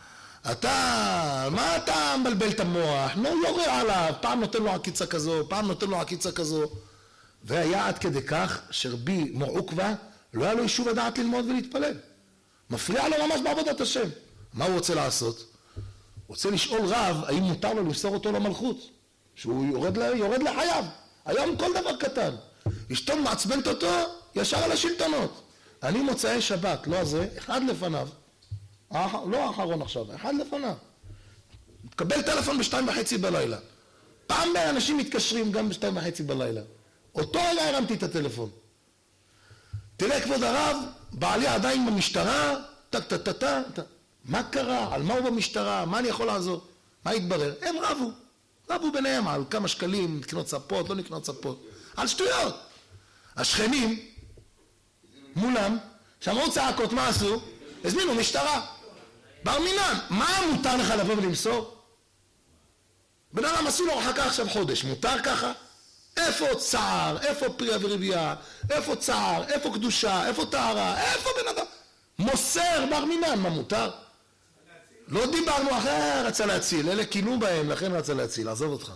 S1: מה אתה מבלבל את המוח? לא יורה עליו, פעם נותן לו עקיצה כזו, פעם נותן לו עקיצה כזו. והיה עד כדי כך שרבי מועוקווה לא היה לו יישוב הדעת ללמוד ולהתפלל. מפריע לו ממש בעבודת השם. מה הוא רוצה לעשות? הוא רוצה לשאול רב האם מותר לו למסור אותו למלכות, שהוא יורד לחייו. היום כל דבר קטן. אשתו מעצבנת אותו ישר על השלטונות. אני מוצאי שבת, לא הזה, אחד לפניו, לא האחרון עכשיו, אחד לפניו. מתקבל טלפון ב2:30 בלילה. פעם אנשים מתקשרים גם ב2:30 בלילה. אותו רגע הרמתי את הטלפון. תראה כבוד הרב, בעלי עדיין במשטרה, מה קרה? על מה הוא במשטרה? מה אני יכול לעזור? מה התברר? הם רבו ביניהם על כמה שקלים, לקנות צפות, לא לקנות צפות. על שטויות. השכנים מולם, שמעו צעקות, מה עשו? הזמינו משטרה. בר מינן, מה מותר לך לבוא ולמסור? בן אדם עשו לו רחקה עכשיו חודש, מותר ככה? איפה צער, איפה פריה ורבייה, איפה צער, איפה קדושה, איפה טהרה, איפה בן אדם? מוסר בר מינן, מה מותר? לא דיברנו אחר, רצה להציל, אלה קינו בהם, לכן רצה להציל, עזוב אותך.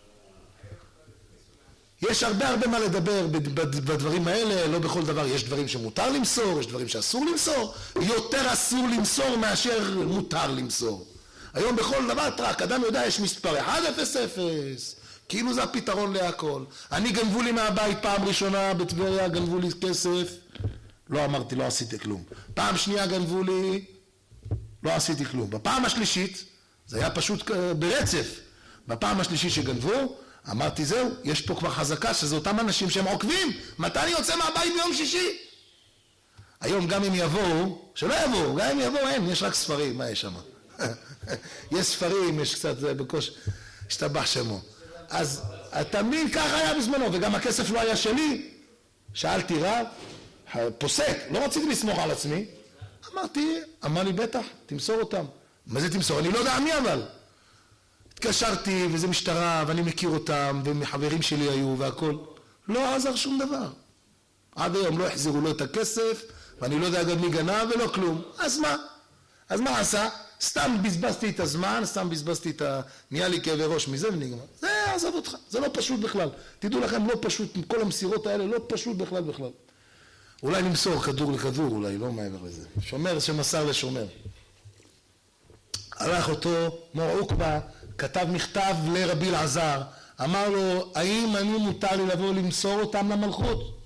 S1: יש הרבה מה לדבר בדברים האלה, לא בכל דבר, יש דברים שמותר למסור, יש דברים שאסור למסור, יותר אסור למסור מאשר מותר למסור. היום בכל דבר טרק, אדם יודע יש מספר 100, כאילו זה הפתרון להכל. אני גנבו לי מהבית פעם ראשונה בטבריה, גנבו לי כסף, לא אמרתי, לא עשיתי כלום. פעם שנייה גנבו לי, לא עשיתי כלום. בפעם השלישית, זה היה פשוט ברצף, בפעם השלישית שגנבו, אמרתי זהו, יש פה כבר חזקה שזה אותם אנשים שהם עוקבים, מתי אני יוצא מהבית ביום שישי? היום גם אם יבואו, שלא יבואו, גם אם יבואו אין, יש רק ספרים, מה יש שם? יש ספרים, יש קצת בקוש, השתבח שמו. אז תמיד ככה היה בזמנו, וגם הכסף לא היה שלי. שאלתי רב, פוסק, לא רציתי לסמוך על עצמי. אמרתי, אמר לי בטח, תמסור אותם. מה זה תמסור? אני לא יודע מי אבל. התקשרתי וזה משטרה ואני מכיר אותם ומחברים שלי היו והכל. לא עזר שום דבר. עד היום לא החזירו לו את הכסף ואני לא יודע גם מי גנב ולא כלום. אז מה? אז מה עשה? סתם בזבזתי את הזמן, סתם בזבזתי את נהיה לי כאבי ראש מזה ונגמר. זה עזב אותך, זה לא פשוט בכלל. תדעו לכם, לא פשוט, כל המסירות האלה לא פשוט בכלל. אולי למסור כדור לכדור, אולי, לא מעבר לזה. שומר שמסר לשומר. הלך אותו מועוקווה, כתב מכתב לרבי אלעזר, אמר לו, האם אני מותר לי לבוא למסור אותם למלכות?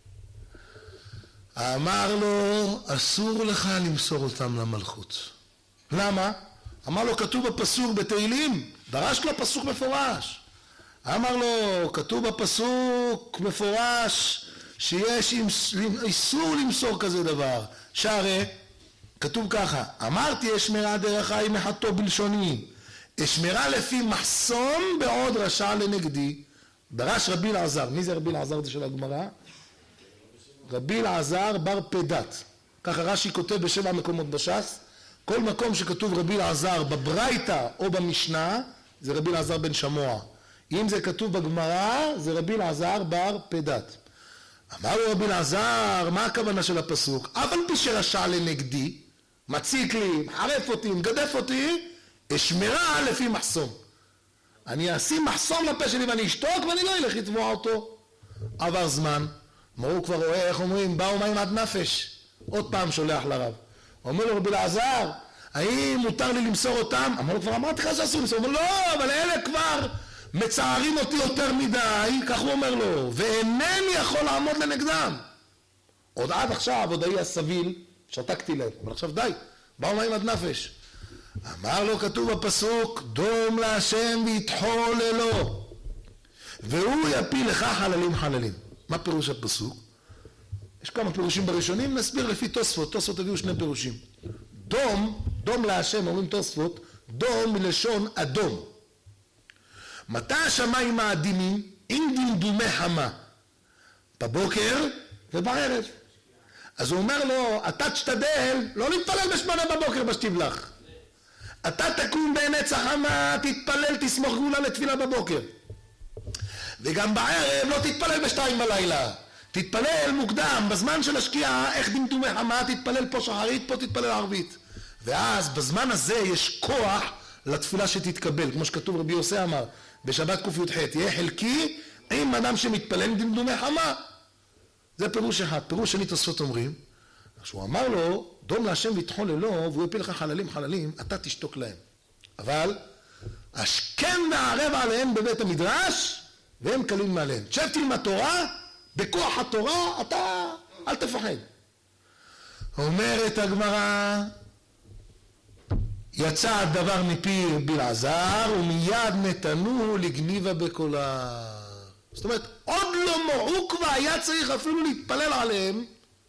S1: אמר לו, אסור לך למסור אותם למלכות. למה? אמר לו, כתוב בפסוק בתהילים, דרש לו פסוק מפורש. אמר לו, כתוב בפסוק מפורש שיש איסור למסור כזה דבר. שהרי כתוב ככה, אמרתי אשמרה דרך חי מחתו בלשוני, אשמרה לפי מחסום בעוד רשע לנגדי. דרש רבי אלעזר. מי זה רבי אלעזר? זה של הגמרא. רבי אלעזר בר פדת, ככה רש"י כותב בשבע מקומות בש"ס. כל מקום שכתוב רבי אלעזר בברייתא או במשנה זה רבי אלעזר בן שמוע. אם זה כתוב בגמרא זה רבי אלעזר בר פדת. אמר לו רבי אלעזר, מה הכוונה של הפסוק? אבל פי שרשע לנגדי, מציק לי, מחרף אותי, מגדף אותי, אשמרה לפי מחסום. אני אשים מחסום לפה שלי ואני אשתוק ואני לא אלך לתבוע אותו. עבר זמן, הוא כבר רואה, איך אומרים, באו מים עד נפש. עוד פעם שולח לרב. אומר לו רבי אלעזר, האם מותר לי למסור אותם? אמר לו, כבר אמרתי לך שאסור למסור. הוא אומר, לא, אבל אלה כבר מצערים אותי יותר מדי, כך הוא אומר לו, ואינני יכול לעמוד לנגדם. עוד עד עכשיו, עוד היה סביל, שתקתי להם. אבל עכשיו די, באו מים עד נפש. אמר לו, כתוב בפסוק, דום להשם ויתחוללו, והוא יפיל לך חללים חללים. מה פירוש הפסוק? יש כמה פירושים בראשונים, נסביר לפי תוספות. תוספות הביאו שני פירושים. דום דום להשם, אומרים תוספות, דום מלשון אדום. מתי השמיים האדימים? עם דמדומי חמה. בבוקר ובערב. אז הוא אומר לו, אתה תשתדל לא להתפלל ב8 בשתבלח. אתה תקום בעיני צחמה, תתפלל, תסמוך גאולה לתפילה בבוקר. וגם בערב לא תתפלל ב2 בלילה. תתפלל מוקדם, בזמן של השקיעה, איך דמדומי חמה, תתפלל פה שחרית, פה תתפלל ערבית. ואז בזמן הזה יש כוח לתפילה שתתקבל, כמו שכתוב רבי יוסי אמר, בשבת ק"ח, יהיה חלקי עם אדם שמתפלל עם דמדומי חמה. זה פירוש אחד. פירוש שני תוספות אומרים, שהוא אמר לו, דום להשם ויטחון ללא, והוא יפיל לך חללים, אתה תשתוק להם. אבל, השכם והערב עליהם בבית המדרש, והם קלים מעליהם. תשב תלמד תורה, בכוח התורה, אתה אל תפחד. אומרת הגמרא, יצא הדבר מפי רבי אלעזר, ומיד נתנו לגניבה בקולה. זאת אומרת, עוד לא מורו כבר, היה צריך אפילו להתפלל עליהם.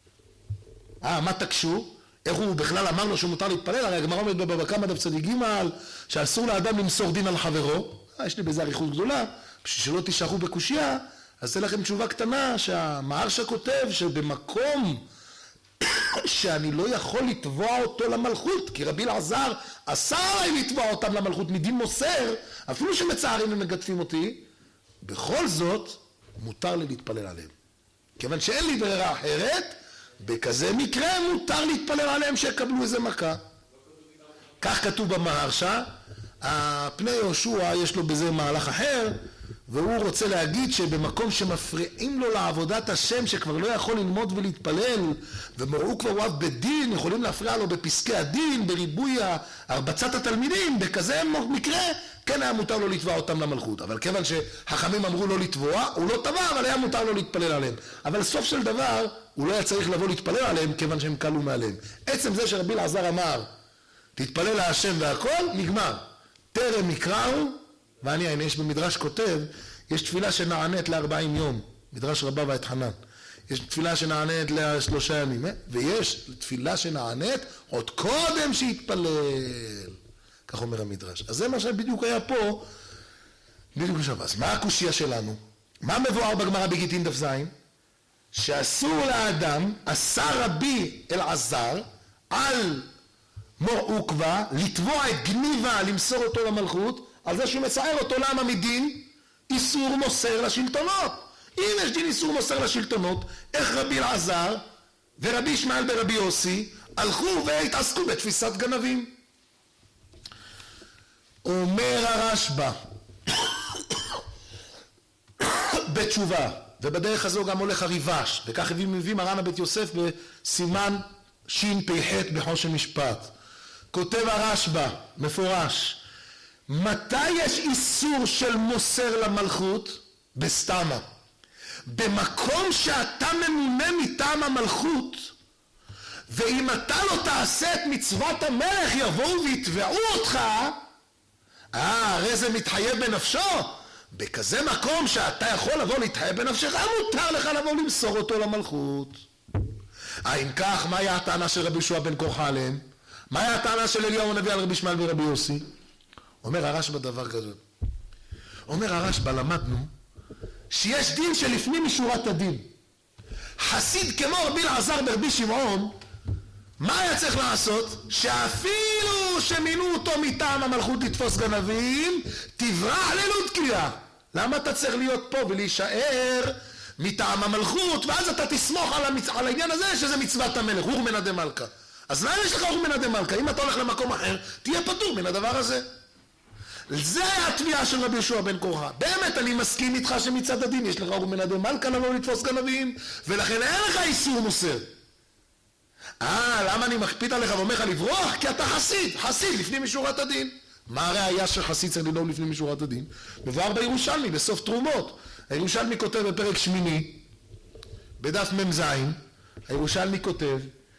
S1: מה תקשו? איך הוא בכלל אמר לו שהוא מותר להתפלל? הרי הגמרא אומרת בבבא קמא דף צדיק ג' שאסור לאדם למסור דין על חברו. יש לי בזה אריכות גדולה, בשביל שלא תשארו בקושיה, אז אתן לכם תשובה קטנה, שהמהרש"א כותב שבמקום שאני לא יכול לתבוע אותו למלכות, כי רבי אלעזר אסר עליי לתבוע אותם למלכות מדין מוסר, אפילו שמצערים ומגדפים אותי, בכל זאת מותר לי להתפלל עליהם. כיוון שאין לי ברירה אחרת, בכזה מקרה מותר להתפלל עליהם שיקבלו איזה מכה. כך כתוב במהרש"א. הפני יהושע יש לו בזה מהלך אחר, והוא רוצה להגיד שבמקום שמפריעים לו לעבודת השם, שכבר לא יכול ללמוד ולהתפלל, ומראו כבר הוא אב בדין, יכולים להפריע לו בפסקי הדין, בריבוי הרבצת התלמידים, בכזה מקרה כן היה מותר לו לתבוע אותם למלכות. אבל כיוון שחכמים אמרו לא לתבוע, הוא לא תבע, אבל היה מותר לו להתפלל עליהם. אבל סוף של דבר הוא לא היה צריך לבוא להתפלל עליהם, כיוון שהם קלו מעליהם. עצם זה שרבי אלעזר אמר תתפלל להשם והכל, נגמר. טרם יקראו, ואני הנה יש במדרש כותב, יש תפילה שנענית ל40 יום, מדרש רבה ואת חנן. יש תפילה שנענית ל3 ימים, ויש תפילה שנענית עוד קודם שיתפלל. כך אומר המדרש. אז זה מה שבדיוק היה פה, בדיוק עכשיו. אז מה הקושיה שלנו? מה מבואר בגמרא בגיטין דף ז? שאסור לאדם, אסר רבי אלעזר, על מור עוקבא, לתבוע את גניבה, למסור אותו למלכות, על זה שהוא מצער אותו למה מדין איסור מוסר לשלטונות. אם יש דין איסור מוסר לשלטונות, איך רבי אלעזר ורבי ישמעאל ברבי יוסי הלכו והתעסקו בתפיסת גנבים? אומר הרשב"א בתשובה, ובדרך הזו גם הולך הריבש, וכך מביא מרן הבית יוסף בסימן שפ"ח בחושן משפט. כותב הרשב"א מפורש, מתי יש איסור של מוסר למלכות? בסתמה. במקום שאתה ממונה מטעם המלכות, ואם אתה לא תעשה את מצוות המלך יבואו ויתבעו אותך, הרי זה מתחייב בנפשו. בכזה מקום שאתה יכול לבוא להתחייב בנפשך, מותר לך לבוא למסור אותו למלכות. אם כך, מה היה הטענה של רבי יהושע בן קורחה עליהם? מה היה הטענה של אליהו הנביא על רבי ישמעאל ורבי יוסי? אומר הרשב"א דבר כזה. אומר הרשב"א, למדנו שיש דין שלפנים משורת הדין. חסיד כמו רבי אלעזר ברבי שמעון, מה היה צריך לעשות? שאפילו שמינו אותו מטעם המלכות לתפוס גנבים, תברח ללוד קריאה. למה אתה צריך להיות פה ולהישאר מטעם המלכות, ואז אתה תסמוך על העניין הזה שזה מצוות המלך, אור מן דמלכא. אז למה יש לך אור מן דמלכא? אם אתה הולך למקום אחר, תהיה פטור מן הדבר הזה. זה היה התביעה של רבי יהושע בן קורחה. באמת אני מסכים איתך שמצד הדין יש לך אור מן דמלכא לבוא לתפוס גנבים, ולכן אין לך איסור מוסר. למה אני מקפיד עליך ואומר לך לברוח? כי אתה חסיד לפנים משורת הדין. מה הראיה שחסיד צריך לנהוג לפנים משורת הדין? מבואר בירושלמי, בסוף תרומות. הירושלמי כותב בפרק 8, בדף מ"ז, הירושלמי כותב,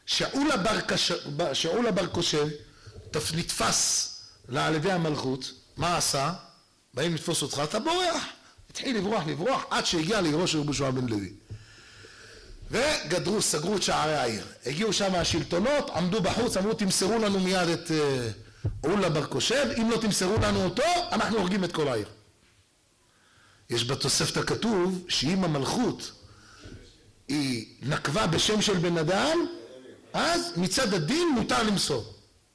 S1: שאול הבר קושב נתפס לעלבי המלכות, מה עשה? באים לתפוס אותך, אתה בורח. התחיל לברוח, עד שהגיע לראש רבי יהושע בן לוי. וגדרו, סגרו את שערי העיר. הגיעו שם השלטונות, עמדו בחוץ, אמרו תמסרו לנו מיד את עולה בר כושב, אם לא תמסרו לנו אותו, אנחנו הורגים את כל העיר. יש בתוספתא כתוב שאם המלכות היא נקבה בשם של בן אדם, אז מצד הדין מותר למסור.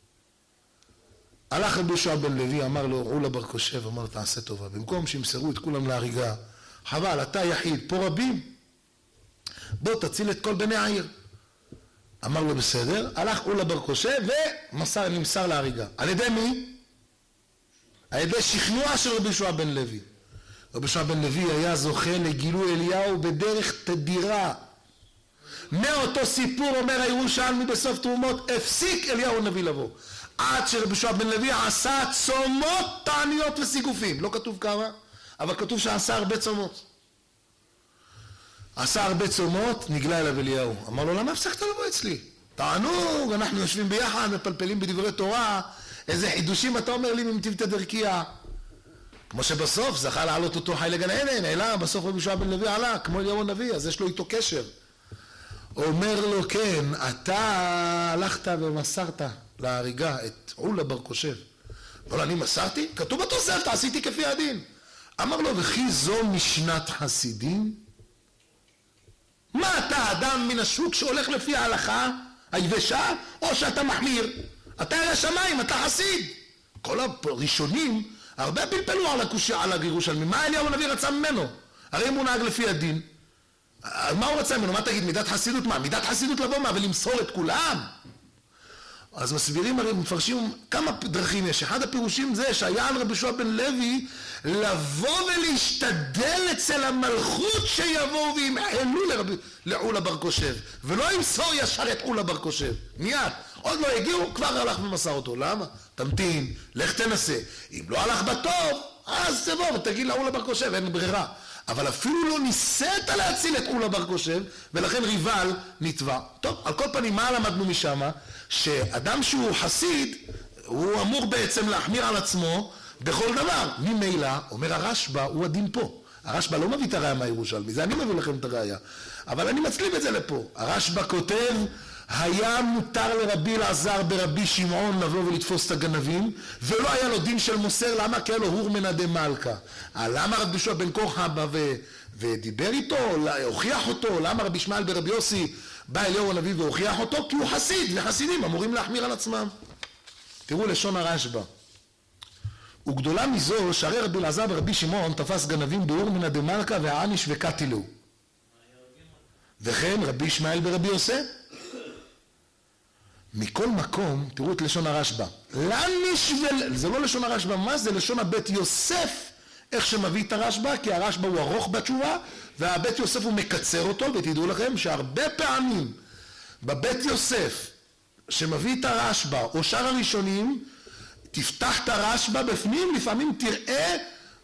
S1: הלך רבי יהושע בן לוי, אמר לו עולה בר כושב, אמר לו תעשה טובה, במקום שימסרו את כולם להריגה, חבל, אתה יחיד, פה רבים, בוא תציל את כל בני העיר. אמר לו בסדר, הלך עולה בר כושב ונמסר להריגה. על ידי מי? על ידי שכנוע של רבי יהושע בן לוי. רבי יהושע בן לוי היה זוכה לגילוי אליהו בדרך תדירה. מאותו סיפור אומר הירושלמי בסוף תרומות, הפסיק אליהו הנביא לבוא. עד שרבי יהושע בן לוי עשה צומות, תעניות וסיגופים. לא כתוב כמה, אבל כתוב שעשה הרבה צומות. עשה הרבה צומות, נגלה אליו אליהו. אמר לו, למה הפסקת לבוא אצלי? תענוג, אנחנו יושבים ביחד, מפלפלים בדברי תורה, איזה חידושים אתה אומר לי ממטיבתא דרכיה. כמו שבסוף זכה לעלות אותו חי לגן עדן, אלא בסוף רבי יהושע בן לוי עלה, כמו אליהו הנביא, אז יש לו איתו קשר. אומר לו, כן, אתה הלכת ומסרת להריגה את עולה בר כושב. אבל אני מסרתי? כתוב בתוספתא, עשיתי כפי הדין. אמר לו, וכי זו משנת חסידים? מה אתה אדם מן השוק שהולך לפי ההלכה היבשה, או שאתה מחמיר? אתה על השמיים, אתה חסיד. כל הראשונים הרבה פלפלו על הירושלמי. מה אליהו הנביא רצה ממנו? הרי אם הוא נהג לפי הדין, מה הוא רצה ממנו? מה תגיד, מידת חסידות? מה? מידת חסידות לבוא מה? ולמסור את כולם? אז מסבירים, הרי מפרשים כמה דרכים יש. אחד הפירושים זה שהיה על רבי יהושע בן לוי לבוא ולהשתדל אצל המלכות שיבואו וימחלו לעולה בר כושב, ולא ימסור ישר את עולה בר כושב. מיד, עוד לא הגיעו, כבר הלך ומסר אותו. למה? תמתין, לך תנסה. אם לא הלך בטוב, אז תבוא ותגיד לעולה בר כושב, אין ברירה. אבל אפילו לא ניסית להציל את עולה בר כושב, ולכן ריבל נתבע. טוב, על כל פנים, מה למדנו משם? שאדם שהוא חסיד, הוא אמור בעצם להחמיר על עצמו בכל דבר. ממילא, אומר הרשב"א, הוא הדין פה. הרשב"א לא מביא את הראיה מהירושלמי, זה אני מביא לכם את הראיה. אבל אני מצליב את זה לפה. הרשב"א כותב, היה מותר לרבי אלעזר ברבי שמעון לבוא ולתפוס את הגנבים, ולא היה לו דין של מוסר. למה? כי היה לו הורמנא דמלכא. למה רבי יהושע בן קורחה בא ודיבר איתו, הוכיח אותו? למה רבי ישמעאל ברבי יוסי בא אליהו הנביא והוכיח אותו? כי הוא חסיד, וחסידים אמורים להחמיר על עצמם. תראו לשון הרשב"א. וגדולה מזו שהרי רבי אלעזר ברבי שמעון תפס גנבים בהורמנא דמלכא והעניש וקטילו. וכן רבי ישמעאל ברבי יוסי. מכל מקום, תראו את לשון הרשב"א. זה לא לשון הרשב"א, מה זה? לשון הבית יוסף, איך שמביא את הרשב"א, כי הרשב"א הוא ארוך בתשובה, והבית יוסף הוא מקצר אותו, ותדעו לכם שהרבה פעמים בבית יוסף, שמביא את הרשב"א, או שאר הראשונים, תפתח את הרשב"א בפנים, לפעמים תראה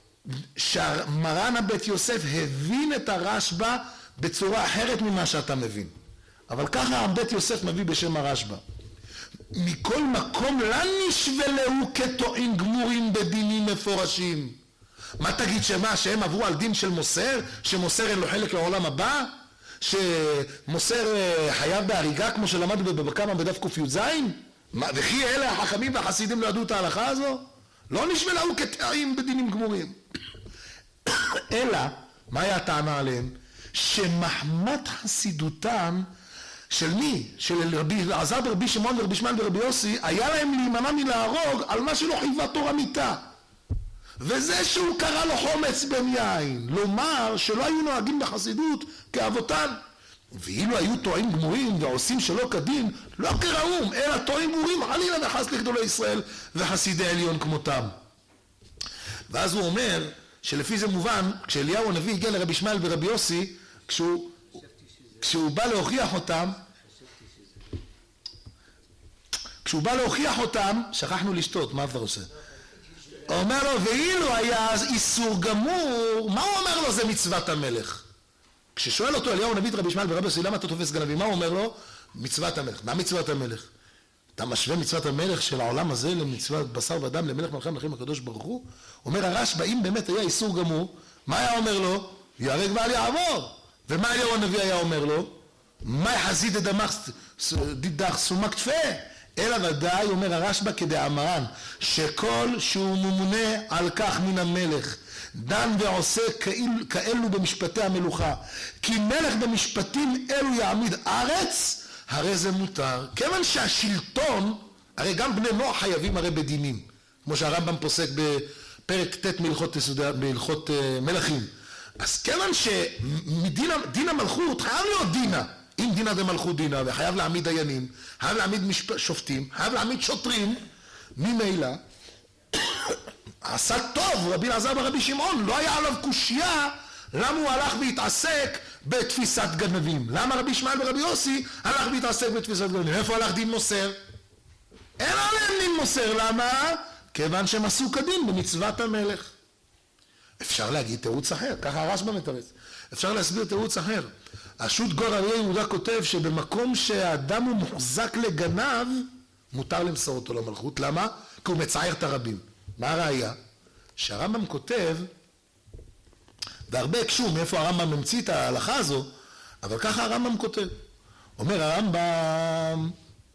S1: שהמרן הבית יוסף הבין את הרשב"א בצורה אחרת ממה שאתה מבין. אבל ככה הבית יוסף מביא בשם הרשב"א. מכל מקום לא נשבלהו כטועין גמורים בדינים מפורשים. מה תגיד שהם עברו על דין של מוסר? שמוסר אין לו חלק לעולם הבא? שמוסר חייב בהריגה כמו שלמדנו בבבא קמא בדף ק"ז? וכי אלה החכמים והחסידים לא ידעו את ההלכה הזו? לא נשבלהו כטועין בדינים גמורים. אלא, מה היה הטענה עליהם? שמחמת חסידותם של מי? של רבי אלעזר ברבי שמעון ורבי ישמעאל ברבי יוסי, היה להם להימנע מלהרוג על מה שלא חייבה תורה מיתה. וזה שהוא קרא לו חומץ בן יין, לומר שלא היו נוהגים בחסידות כאבותן. ואילו היו טועים גמורים ועושים שלא כדין, לא כראום, אלא טועים גמורים, חלילה וחס לגדולי ישראל וחסידי עליון כמותם. ואז הוא אומר שלפי זה מובן, כשאליהו הנביא הגיע לרבי ישמעאל ורבי יוסי, כשהוא בא להוכיח אותם, שכחנו לשתות, מה אתה עושה? הוא אומר לו, ואילו היה איסור גמור, מה הוא אומר לו? זה מצוות המלך. כששואל אותו אליהו הנביא את רבי ישמעאל ורבי יוסי, למה אתה תופס גנבים? מה הוא אומר לו? מצוות המלך. מה מצוות המלך? אתה משווה מצוות המלך של העולם הזה למצוות בשר ודם למלך מלכי המלכים הקדוש ברוך הוא? אומר הרשב"א, אם באמת היה איסור גמור, מה היה אומר לו? ייהרג ואל יעבור. ומה אליהו הנביא היה אומר לו? מה חזית דדך סומק תפה? אלא ודאי, אומר הרשב"א כדאמרן, שכל שהוא ממונה על כך מן המלך, דן ועושה כאלו במשפטי המלוכה, כי מלך במשפטים אלו יעמיד ארץ, הרי זה מותר. כיוון שהשלטון, הרי גם בני נוח חייבים הרי בדינים, כמו שהרמב"ם פוסק בפרק ט' מהלכות מלכים. אז כיוון שדין המלכות חייב להיות דינה, אם דינא דמלכות דינא, וחייב להעמיד דיינים, חייב להעמיד שופטים, חייב להעמיד שוטרים, ממילא עשה טוב רבי אלעזר ברבי שמעון, לא היה עליו קושיה למה הוא הלך והתעסק בתפיסת גנבים. למה רבי ישמעאל ורבי יוסי הלך והתעסק בתפיסת גנבים? איפה הלך דין מוסר? אין עליהם דין מוסר. למה? כיוון שהם עשו כדין במצוות המלך. אפשר להגיד תירוץ אחר, ככה הרשב"א מתרץ. אפשר להסביר תירוץ אחר. השו"ת גור אריה יהודה כותב שבמקום שהאדם הוא מוחזק לגנב, מותר למסור אותו למלכות. למה? כי הוא מצער את הרבים. מה הראיה? שהרמב"ם כותב, והרבה הקשור מאיפה הרמב"ם ממציא את ההלכה הזו, אבל ככה הרמב"ם כותב. אומר הרמב"ם,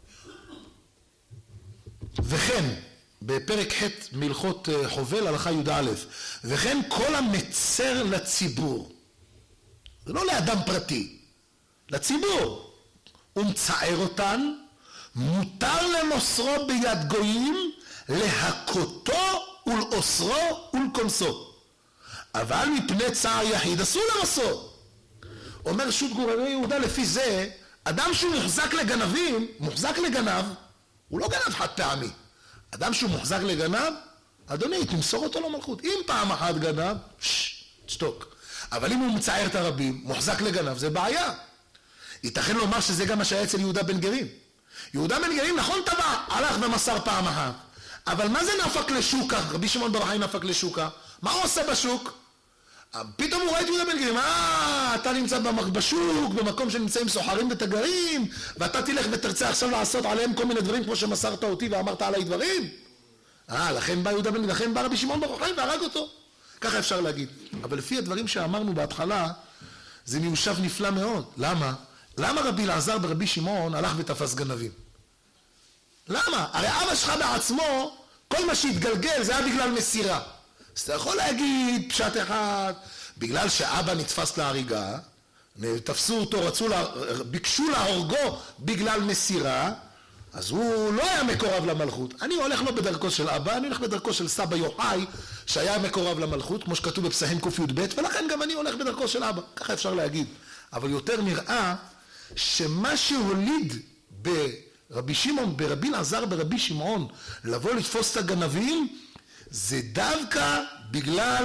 S1: וכן, בפרק ח' מהלכות חובל, הלכה י"א, וכן כל המצר לציבור, זה לא לאדם פרטי, לציבור, ומצער אותן, מותר למוסרו ביד גויים, להכותו ולאוסרו ולכונסו. אבל מפני צער יחיד אסור למסור. אומר שו"ת גור אריה יהודה, לפי זה, אדם שהוא מוחזק לגנבים, מוחזק לגנב, הוא לא גנב חד פעמי. אדם שהוא מוחזק לגנב, אדוני, תמסור אותו למלכות. אם פעם אחת גנב, שתוק. אבל אם הוא מצער את הרבים, מוחזק לגנב, זה בעיה. ייתכן לומר שזה גם מה שהיה אצל יהודה בן גרים. יהודה בן גרים, נכון טבע, הלך ומסר פעם אחת. אבל מה זה נפק לשוקה? רבי שמעון בר יוחאי נפק לשוקה. מה הוא עושה בשוק? פתאום הוא רואה את יהודה בן גרים, אתה נמצא בשוק, במקום שנמצאים סוחרים ותגרים, ואתה תלך ותרצה עכשיו לעשות עליהם כל מיני דברים כמו שמסרת אותי ואמרת עליי דברים. לכן בא יהודה בן גרים, לכן בא רבי שמעון בר יוחאי והרג אותו. ככה אפשר להגיד. אבל לפי הדברים שאמרנו בהתחלה, זה מיושב נפלא מאוד. למה? למה רבי אלעזר ברבי שמעון הלך ותפס גנבים? למה? הרי אבא שלך בעצמו, כל מה שהתגלגל זה היה בגלל מסירה. אז אתה יכול להגיד פשט אחד, בגלל שאבא נתפס להריגה, תפסו אותו, ביקשו להורגו בגלל מסירה, אז הוא לא היה מקורב למלכות. אני הולך לא בדרכו של אבא, אני הולך בדרכו של סבא יוחאי, שהיה מקורב למלכות, כמו שכתוב בפסחים ק"ב, ולכן גם אני הולך בדרכו של אבא. ככה אפשר להגיד. אבל יותר נראה שמה שהוליד ברבי שמעון, ברבי אלעזר ברבי שמעון, לבוא לתפוס את הגנבים, זה דווקא בגלל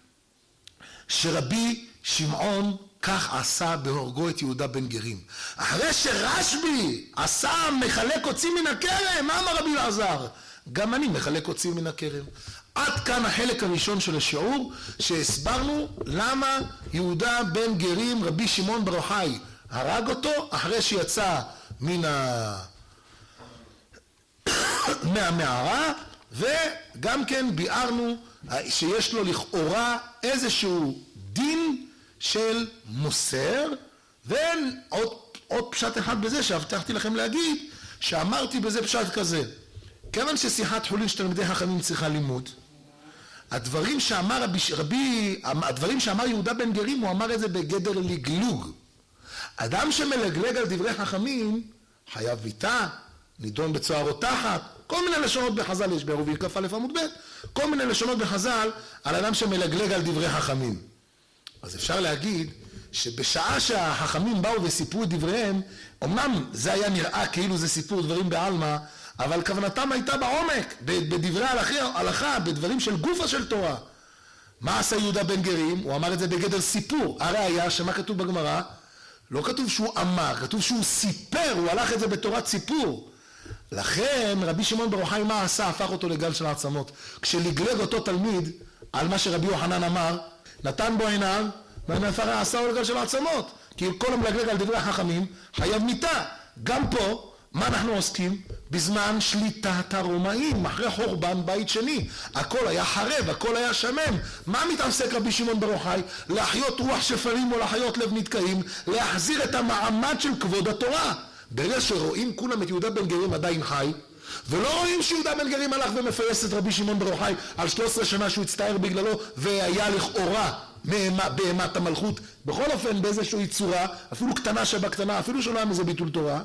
S1: שרבי שמעון כך עשה בהורגו את יהודה בן גרים. אחרי שרשב"י עשה מחלק קוצים מן הכרם, מה אמר רבי אלעזר? גם אני מחלק קוצים מן הכרם. עד כאן החלק הראשון של השיעור, שהסברנו למה יהודה בן גרים רבי שמעון בר יוחאי הרג אותו אחרי שיצא מהמערה, וגם כן ביארנו שיש לו לכאורה איזשהו דין של מוסר. ועוד פשט אחד בזה שהבטחתי לכם להגיד, שאמרתי בזה פשט כזה, כיוון ששיחת חולין של תלמידי חכמים צריכה לימוד, הדברים שאמר יהודה בן גרים, הוא אמר את זה בגדר לגלוג. אדם שמלגלג על דברי חכמים חייב ביתה, נידון בצוהר או תחת. כל מיני לשונות בחז"ל יש בערובין כ"א עמוד ב', כל מיני לשונות בחז"ל על אדם שמלגלג על דברי חכמים. אז אפשר להגיד שבשעה שהחכמים באו וסיפרו את דבריהם, אמנם זה היה נראה כאילו זה סיפור דברים בעלמא, אבל כוונתם הייתה בעומק, בדברי הלכה, בדברים של גופה של תורה. מה עשה יהודה בן גרים? הוא אמר את זה בגדר סיפור. הראיה שמה כתוב בגמרא? לא כתוב שהוא אמר, כתוב שהוא סיפר, הוא הלך את זה בתורת סיפור. לכן רבי שמעון בר יוחאי מה עשה? הפך אותו לגל של העצמות. כשלגלג אותו תלמיד על מה שרבי יוחנן אמר, נתן בו עיניו, עשה לו לגל של העצמות. כי כל המלגלג על דברי החכמים חייב מיתה. גם פה מה אנחנו עוסקים? בזמן שליטת הרומאים, אחרי חורבן בית שני. הכל היה חרב, הכל היה שמם. מה מתעסק רבי שמעון בר יוחאי? להחיות רוח שפלים או להחיות לב נתקעים, להחזיר את המעמד של כבוד התורה. ברגע שרואים כולם את יהודה בן גרים עדיין חי, ולא רואים שיהודה בן גרים הלך ומפייס את רבי שמעון בר יוחאי על 13 שנה שהוא הצטער בגללו והיה לכאורה בהמת המלכות, בכל אופן באיזושהי צורה, אפילו קטנה שבקטנה, אפילו שלא היה מזה ביטול תורה.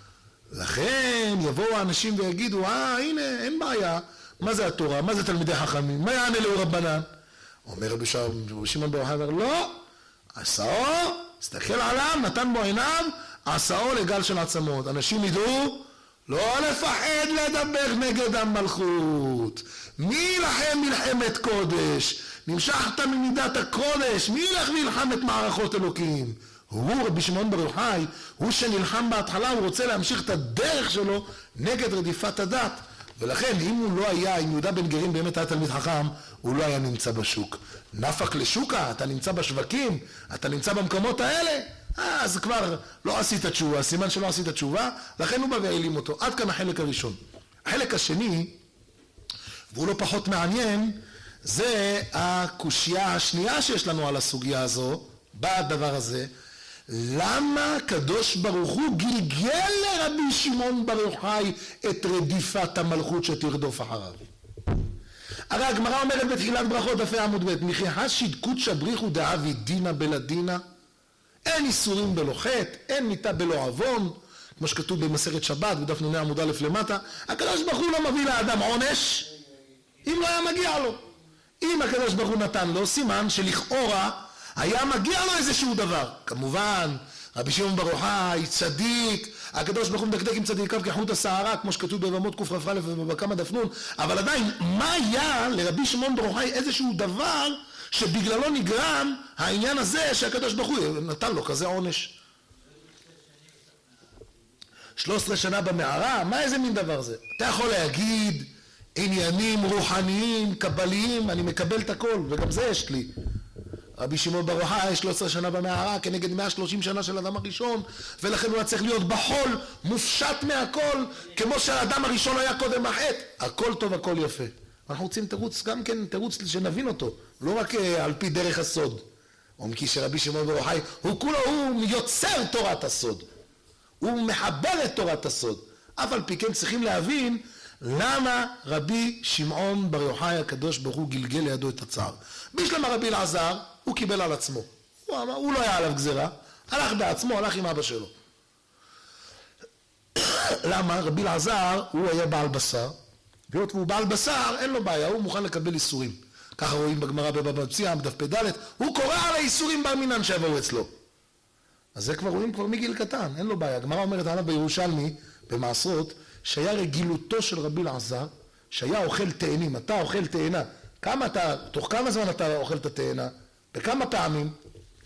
S1: לכן יבואו האנשים ויגידו, הנה, אין בעיה, מה זה התורה, מה זה תלמידי חכמים, מה יענה לו רבנן? אומר רבי שמעון בר יוחאי, לא, עשאו, הסתכל עליו, נתן בו עיניו, עשאו לגל של עצמות. אנשים ידעו לא לפחד לדבר נגד המלכות. מי ילחם מלחמת קודש? נמשכת ממידת הקודש, מי ילך מלחמת מערכות אלוקים? הוא רבי שמעון בר יוחאי, הוא שנלחם בהתחלה, הוא רוצה להמשיך את הדרך שלו נגד רדיפת הדת. ולכן אם הוא לא היה, אם יהודה בן גרים באמת היה תלמיד חכם, הוא לא היה נמצא בשוק. נפק לשוקה, אתה נמצא בשווקים, אתה נמצא במקומות האלה, אז כבר לא עשית תשובה, סימן שלא עשית תשובה, לכן הוא בא והעלים אותו. עד כאן החלק הראשון. החלק השני, והוא לא פחות מעניין, זה הקושיה השנייה שיש לנו על הסוגיה הזו, בדבר הזה, למה הקדוש ברוך הוא גלגל לרבי שמעון בר יוחאי את רדיפת המלכות שתרדוף אחריו? הרי הגמרא אומרת בתחילת ברכות דפי עמוד ב', מכיחס שידקות שבריחו דאבי דינה בלדינה, אין איסורים בלא חטא, אין מיתה בלא עוון, כמו שכתוב במסכת שבת בדף נ"א עמוד א' למטה. הקדוש ברוך הוא לא מביא לאדם עונש אם לא היה מגיע לו. אם הקדוש ברוך הוא נתן לו, סימן שלכאורה היה מגיע לו איזשהו דבר. כמובן, רבי שמעון בר יוחאי, צדיק, הקדוש ברוך הוא מדקדק עם צדיקיו כחוט השערה, כמו שכתוב ביבמות קכ"א ובבקמא דף נ', אבל עדיין, מה היה לרבי שמעון בר יוחאי איזשהו דבר שבגללו נגרם העניין הזה שהקדוש ברוך הוא נתן לו כזה עונש? 13 שנה במערה, מה איזה מין דבר זה? אתה יכול להגיד עניינים רוחניים, קבליים, אני מקבל את הכל, וגם זה יש לי. רבי שמעון בר יוחאי 13 שנה במערה כנגד 130 שנה של אדם הראשון, ולכן הוא היה צריך להיות בחול, מופשט מהכל, כמו שהאדם הראשון היה קודם החטא. הכל טוב, הכל יפה. אנחנו רוצים תירוץ, גם כן תירוץ שנבין אותו, לא רק על פי דרך הסוד. כי שרבי שמעון בר יוחאי הוא כולו, הוא יוצר תורת הסוד, הוא מחבר את תורת הסוד. אף על פי כן צריכים להבין למה רבי שמעון בר יוחאי הקדוש ברוך הוא גלגל לידו את הצער. בשלמה רבי אלעזר הוא קיבל על עצמו, הוא לא היה עליו גזירה, הלך בעצמו, הלך עם אבא שלו. למה? רבי אלעזר הוא היה בעל בשר, והוא בעל בשר, אין לו בעיה, הוא מוכן לקבל איסורים. ככה רואים בגמרא בבבא מציעא בדף פ"ד, הוא קורא על האיסורים בר מינן שיבואו אצלו. אז זה כבר רואים כבר מגיל קטן, אין לו בעיה. הגמרא אומרת עליו בירושלמי במעשרות, שהיה רגילותו של רבי אלעזר, שהיה אוכל תאנים. אתה אוכל תאנה, תוך כמה זמן אתה אוכל את התאנה? בכמה פעמים?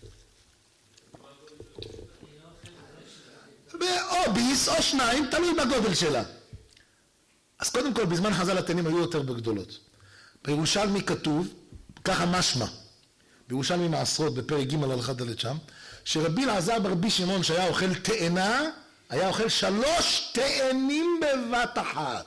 S1: או ביס או שניים, תלוי בגודל שלה. אז קודם כל, בזמן חז"ל התאנים היו יותר בגדולות. בירושלמי כתוב, ככה משמע, בירושלמי מעשרות בפרק ג' הלכה ד' שם, שרבי אלעזר ברבי שמעון שהיה אוכל תאנה, היה אוכל 3 תאנים בבת אחת.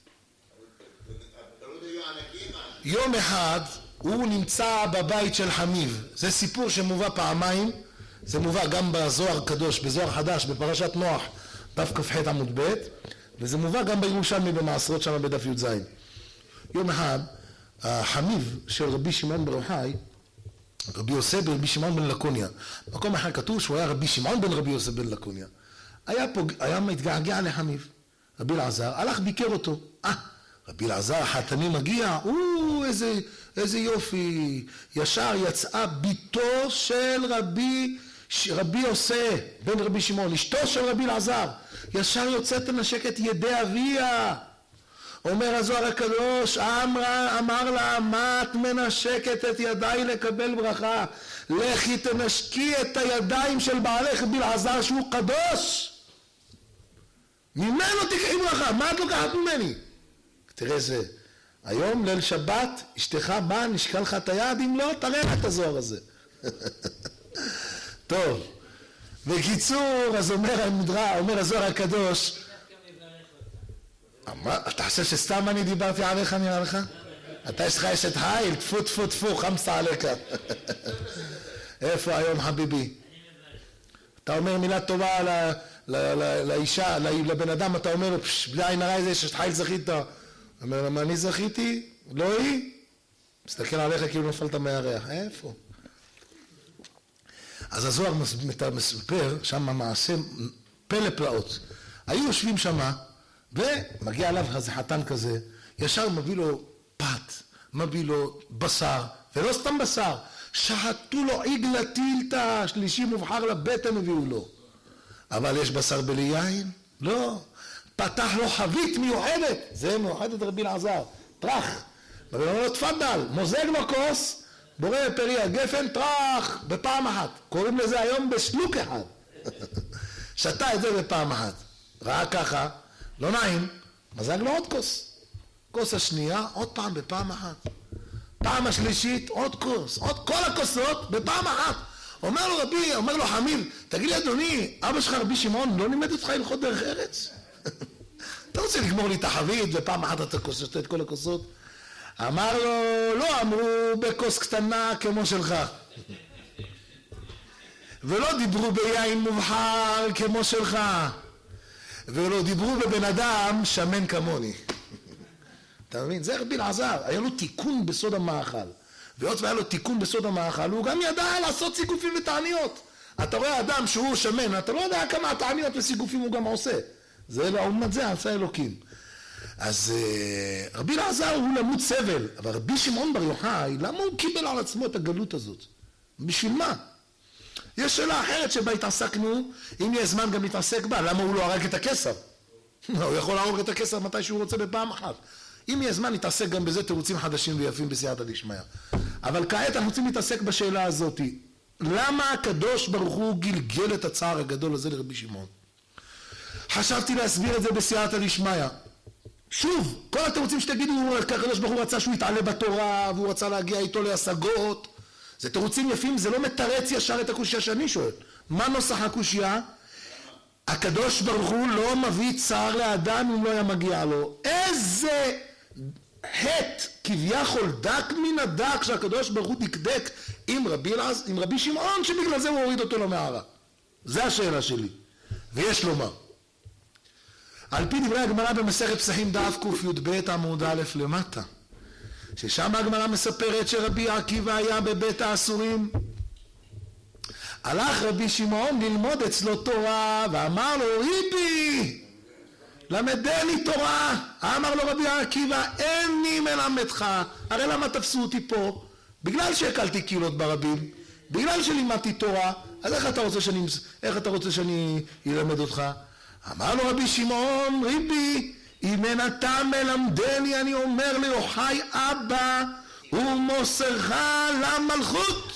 S1: יום אחד הוא נמצא בבית של חמיב. זה סיפור שמובא פעמיים, זה מובא גם בזוהר הקדוש, בזוהר חדש, בפרשת נוח, דף כ"ח עמוד ב', וזה מובא גם בירושלמי במעשרות שם בדף י"ז. יום אחד, החמיב של רבי שמעון בר יוחאי, רבי יוסף בן רבי שמעון בן לקוניה, מקום אחד כתוב שהוא היה רבי שמעון בן רבי יוסף בן לקוניה, היה מתגעגע לחמיב. רבי אלעזר הלך ביקר אותו. רבי אלעזר החתני מגיע, איזה יופי, ישר יצאה ביתו של רבי יוסף בן רבי שמעון, אשתו של רבי אלעזר, ישר יוצאת לנשק את ידי אביה. אומר הזוהר הקדוש, אמר לה, מה את מנשקת את ידיי לקבל ברכה? לכי תנשקי את הידיים של בעלך רבי אלעזר שהוא קדוש, ממנו תקחי ברכה. מה את לוקחת ממני? תראה זה, היום ליל שבת אשתך באה, נשקה לך את היד, אם לא תראה את הזוהר הזה. טוב, בקיצור, אז אומר הזוהר הקדוש, אתה חושב שסתם אני דיברתי עליך נראה לך? אתה יש לך אשת חיל, טפו טפו טפו, חמסה עליך. איפה היום חביבי? אתה אומר מילה טובה לאישה, לבן אדם, אתה אומר, בלי עין הרע איזה אשת חיל זכית. אומר, למה אני זכיתי? לא היא? מסתכל עליך כאילו נפלת מהירח. איפה? אז הזוהר מספר שם מעשה פלא פלאות. היו יושבים שמה, ומגיע אליו איזה חתן כזה, ישר מביא לו פת, מביא לו בשר, ולא סתם בשר, שחטו לו עגלה טילתא, שלישי מובחר לבטן הביאו לו. אבל יש בשר בלי יין? לא. פתח לו חבית מיוחדת, זה מיוחדת רבי אלעזר, טרח. ואומר לו תפדל, מוזג לו כוס, בורא פרי הגפן, טרח, בפעם אחת. קוראים לזה היום בשלוק אחד. שתה את זה בפעם אחת. ראה ככה, לא נעים, מזג לו עוד כוס. כוס השנייה, עוד פעם בפעם אחת. פעם השלישית, עוד כוס. עוד כל הכוסות בפעם אחת. אומר לו חמיב, תגיד לי אדוני, אבא שלך רבי שמעון לא לימד אותך הלכות דרך ארץ? אתה רוצה לגמור לי את החבית ופעם אחת אתה שותה את כל הכוסות? אמר לו, לא, אמרו בכוס קטנה כמו שלך. ולא דיברו ביין מובחר כמו שלך. ולא דיברו בבן אדם שמן כמוני. אתה מבין? זה רבי אלעזר, היה לו תיקון בסוד המאכל. ועוד והיה לו תיקון בסוד המאכל, הוא גם ידע לעשות סיגופים ותעניות. אתה רואה אדם שהוא שמן, אתה לא יודע כמה תעניות וסיגופים הוא גם עושה. זה לעומת זה, עשה אלוקים. אז רבי אלעזר הוא למוד סבל, אבל רבי שמעון בר יוחאי, למה הוא קיבל על עצמו את הגלות הזאת? בשביל מה? יש שאלה אחרת שבה התעסקנו, אם יש זמן גם להתעסק בה, למה הוא לא הרג את הכסר? הוא יכול להרוג את הכסר מתי שהוא רוצה בפעם אחת. אם יש זמן נתעסק גם בזה תירוצים חדשים ויפים בסייעתא דשמיא. אבל כעת אנחנו רוצים להתעסק בשאלה הזאת. למה הקדוש ברוך הוא גלגל את הצער הגדול הזה לרבי שמעון? חשבתי להסביר את זה בסייעתא דשמיא. שוב, כל התירוצים שתגידו, הקדוש ברוך הוא רצה שהוא יתעלה בתורה, והוא רצה להגיע איתו להשגות. זה תירוצים יפים, זה לא מתרץ ישר את הקושיה שאני שואל. מה נוסח הקושיה? הקדוש ברוך הוא לא מביא צער לאדם אם לא היה מגיע לו. איזה חטא כביכול דק מן הדק שהקדוש ברוך הוא דקדק עם רבי שמעון שבגלל זה הוא הוריד אותו למערה. זה השאלה שלי. ויש לומר. על פי דברי הגמרא במסכת פסחים דף קי"ב עמוד א' למטה, ששם הגמרא מספרת שרבי עקיבא היה בבית האסורים. הלך רבי שמעון ללמוד אצלו תורה ואמר לו, ריבי, למדני תורה. אמר לו רבי עקיבא, איני מלמדך. הרי למה תפסו אותי פה? בגלל שהקלתי קהילות ברבים, בגלל שלימדתי תורה. אז איך אתה רוצה שאני אלמד אותך? אמר לו רבי שמעון, ריבי, אם אין אתה מלמדני, אני אומר ליוחאי אבא, ומוסרך למלכות.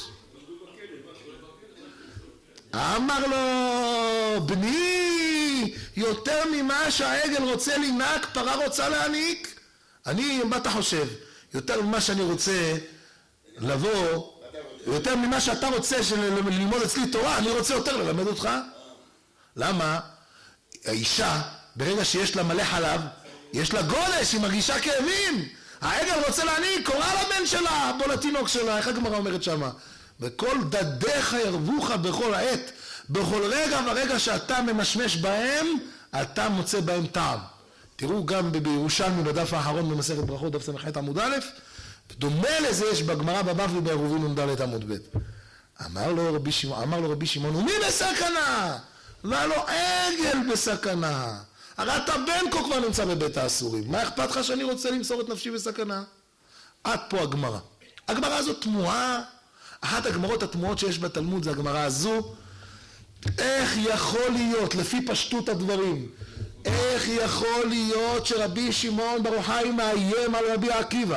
S1: אמר לו, בני, יותר ממה שהעגל רוצה לנהג, פרה רוצה להעניק. מה אתה חושב? יותר ממה שאני רוצה לבוא, יותר ממה שאתה רוצה ללמוד אצלי תורה, אני רוצה יותר ללמד אותך. למה? האישה, ברגע שיש לה מלא חלב, יש לה גולש, היא מרגישה כאבים. העגל רוצה להעניק, קורא לבן שלה, בוא לתינוק שלה, איך הגמרא אומרת שמה? וכל דדיך ירבוך בכל עת, בכל רגע ורגע שאתה ממשמש בהם, אתה מוצא בהם טעם. תראו גם בירושלמי בדף האחרון במסכת ברכות, דף ס"ח עמוד א', דומה לזה יש בגמרא בבבלי בעירובין נ"ד עמוד ב'. אמר לו רבי שמעון, ומי בסכנה? והלא עגל בסכנה. הרי אתה בן כה כבר נמצא בבית האסורים. מה אכפת לך שאני רוצה למסור את נפשי בסכנה? עד פה הגמרא. הגמרא הזאת תמוהה. אחת הגמרות התמוהות שיש בתלמוד זה הגמרא הזו. איך יכול להיות, לפי פשטות הדברים, איך יכול להיות שרבי שמעון בר יוחאי מאיים על רבי עקיבא?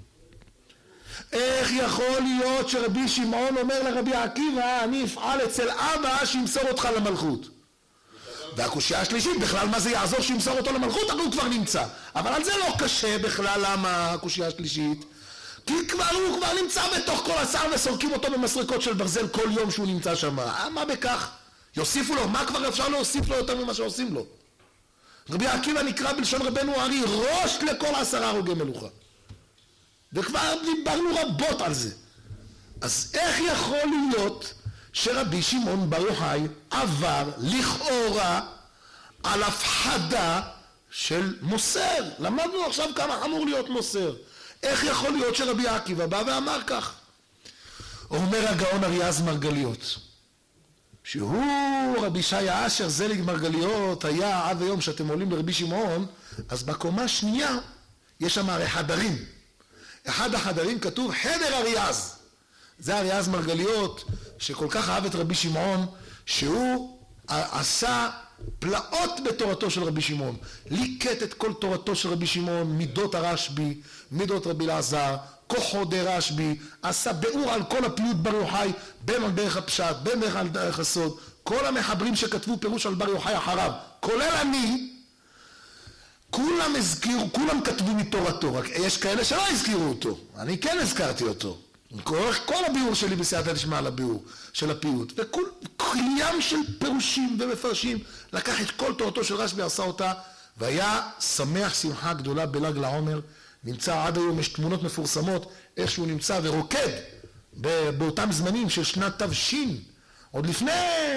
S1: איך יכול להיות שרבי שמעון אומר לרבי עקיבא, אני אפעל אצל אבא שימסור אותך למלכות? והקושיה השלישית, בכלל מה זה יעזור שימסור אותו למלכות? הרי הוא כבר נמצא. אבל על זה לא קשה בכלל. למה הקושיה השלישית? כי הוא כבר נמצא בתוך כל השר וסורקים אותו במסריקות של ברזל כל יום שהוא נמצא שם. מה בכך? יוסיפו לו, מה כבר אפשר להוסיף לו יותר ממה שעושים לו? רבי עקיבא נקרא בלשון רבנו הארי ראש לכל 10 הרוגי מלוכה. וכבר דיברנו רבות על זה. אז איך יכול להיות שרבי שמעון בר יוחאי עבר לכאורה על הפחדה של מוסר? למדנו עכשיו כמה חמור להיות מוסר. איך יכול להיות שרבי עקיבא בא ואמר כך? אומר הגאון אריאז מרגליות, שהוא רבי שיה אשר זליג מרגליות היה עד היום שאתם עולים לרבי שמעון, אז בקומה שנייה יש שם הרי חדרים. אחד החדרים כתוב חדר אריאז. זה אריאז מרגליות שכל כך אהב את רבי שמעון, שהוא עשה פלאות בתורתו של רבי שמעון, ליקט את כל תורתו של רבי שמעון, מידות הרשב"י, מידות רבי אלעזר, כוחו דרשב"י, עשה ביאור על כל הפיוט בר יוחאי, בין על דרך הפשט, בין דרך על דרך הסוד. כל המחברים שכתבו פירוש על בר יוחאי אחריו, כולל אני, כולם הזכירו, כולם כתבו מתורתו, רק יש כאלה שלא הזכירו אותו, אני כן הזכרתי אותו. כל הביאור שלי בסייעתא דשמיא על הביאור של הפיוט, וכל ים של פירושים ומפרשים, לקח את כל תורתו של רשב"י, עשה אותה, והיה שמח שמחה גדולה בל"ג לעומר. נמצא עד היום, יש תמונות מפורסמות, איך שהוא נמצא ורוקד באותם זמנים של שנת תש"ין, עוד לפני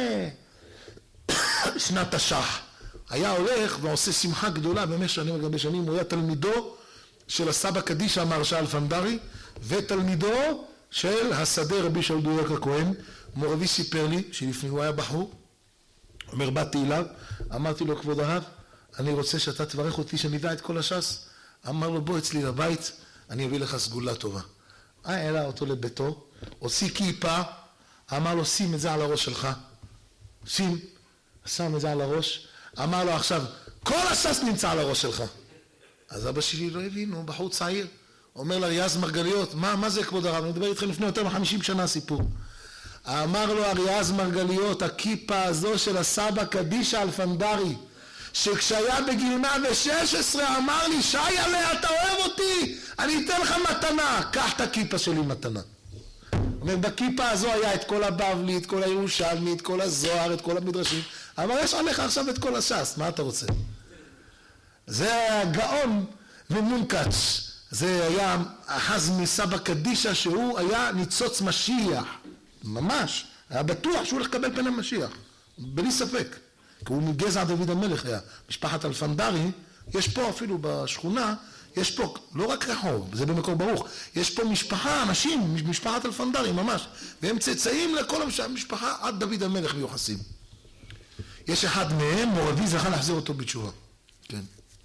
S1: שנת תש"ח. היה הולך ועושה שמחה גדולה במשך שנים על גבי שנים. הוא היה תלמידו של הסבא קדישא המהרש"א אלפנדרי, ותלמידו של השדה רבי שאול דויק הכהן. מור אבי סיפר לי שלפני הוא היה בחור, אומר באתי אליו, אמרתי לו כבוד הרב, אני רוצה שאתה תברך אותי שנדע את כל הש"ס. אמר לו בוא אצלי לבית, אני אביא לך סגולה טובה. העלה אותו לביתו, הוציא כיפה, אמר לו שים את זה על הראש שלך, שים, שם את זה על הראש, אמר לו עכשיו כל הש"ס נמצא על הראש שלך. אז אבא שלי לא הבין, הוא בחור צעיר, אומר לאריאז מרגליות, מה זה כבוד הרב? אני מדבר איתכם לפני יותר מ-50 שנה סיפור. אמר לו אריאז מרגליות, הכיפה הזו של הסבא קדישא אלפנדרי, שכשהיה בגיל 116 אמר לי שי עליה אתה אוהב אותי, אני אתן לך מתנה, קח את הכיפה שלי מתנה. אומר בכיפה הזו היה את כל הבבלי, את כל הירושלמי, את כל הזוהר, את כל המדרשים, אבל יש עליך עכשיו את כל הש"ס, מה אתה רוצה? זה הגאון ומונקץ, זה היה אחז מסבא קדישא שהוא היה ניצוץ משיח, ממש, היה בטוח שהוא הולך לקבל פן המשיח, בלי ספק. כי הוא מגזע דוד המלך היה, משפחת אלפנדרי, יש פה אפילו בשכונה, יש פה, לא רק רחוב, זה במקור ברוך, יש פה משפחה, אנשים, משפחת אלפנדרי ממש, והם צאצאים לכל המשפחה עד דוד המלך מיוחסים. יש אחד מהם, מור אבי זכה להחזיר אותו בתשובה. כן.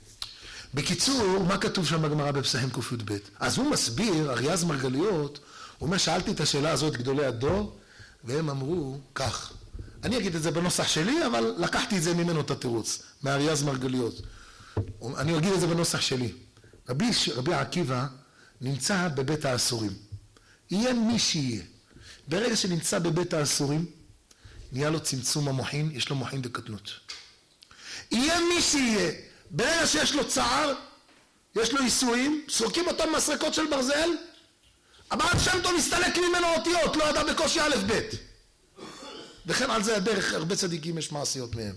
S1: בקיצור, מה כתוב שם בגמרא בפסחים ק"ב? אז הוא מסביר, אריאז מרגליות, הוא אומר, שאלתי את השאלה הזאת גדולי הדור, והם אמרו כך, אני אגיד את זה בנוסח שלי, אבל לקחתי את זה ממנו את התירוץ, מאריאז מרגליות. אני אגיד את זה בנוסח שלי. רבי עקיבא נמצא בבית האסורים. יהיה מי שיהיה. ברגע שנמצא בבית האסורים, נהיה לו צמצום המוחין, יש לו מוחין בקטנות. יהיה מי שיהיה. ברגע שיש לו צער, יש לו ייסורים, סורקים אותו מסרקות של ברזל, הבעל שם טוב מסתלק ממנו אותיות, לא ידע בקושי א' ב'. וכן על זה הדרך, הרבה צדיקים יש מעשיות מהם.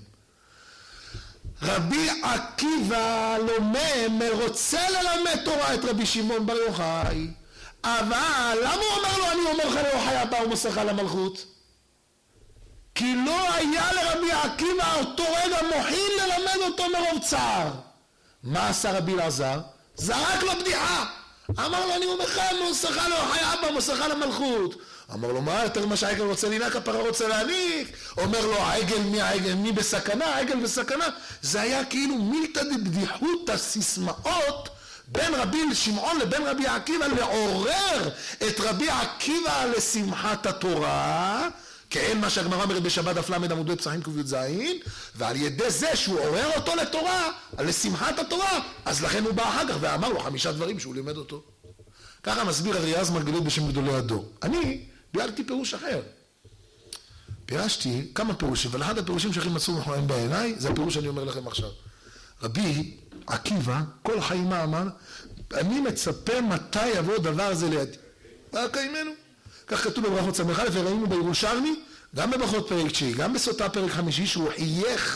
S1: רבי עקיבא לומם, רוצה ללמד תורה את רבי שמעון בר יוחאי, אבל למה הוא אומר לו, אני אומר לך ליוחאי הבא ומוסרך למלכות? כי לא היה לרבי עקיבא אותו רגע מוחין ללמד אותו מרוב צער. מה עשה רבי אלעזר? זרק לו בדיחה. אמר לו, אני אומר לך מוסרך ליוחאי הבא ומוסרך למלכות. אמר לו, מה יותר מה שהעגל רוצה להינק, הפרה רוצה להניק? אומר לו, העגל מי בסכנה? העגל בסכנה. זה היה כאילו מילתא דבדיחות הסיסמאות בין רבי שמעון לבין רבי עקיבא, לעורר את רבי עקיבא לשמחת התורה, כאין מה שהגמרא אומרת בשבת דף ל עמוד ב' פסחים ק"ז, ועל ידי זה שהוא עורר אותו לתורה, לשמחת התורה, אז לכן הוא בא אחר כך ואמר לו 5 דברים שהוא לימד אותו. ככה מסביר אריאז מרגליות בשם גדולי הדור. אני ביארתי פירוש אחר. פירשתי כמה פירושים, ולאחד הפירושים שהכי מצאו מחויים בעיניי, זה הפירוש שאני אומר לכם עכשיו. רבי עקיבא, כל החיים מה אמר? אני מצפה מתי יבוא דבר זה לידי. והקיימנו. כך כתוב בברכות ס"א, וראינו בירושלמי, גם בברכות פרק 9, גם בסוטה פרק 5, שהוא חייך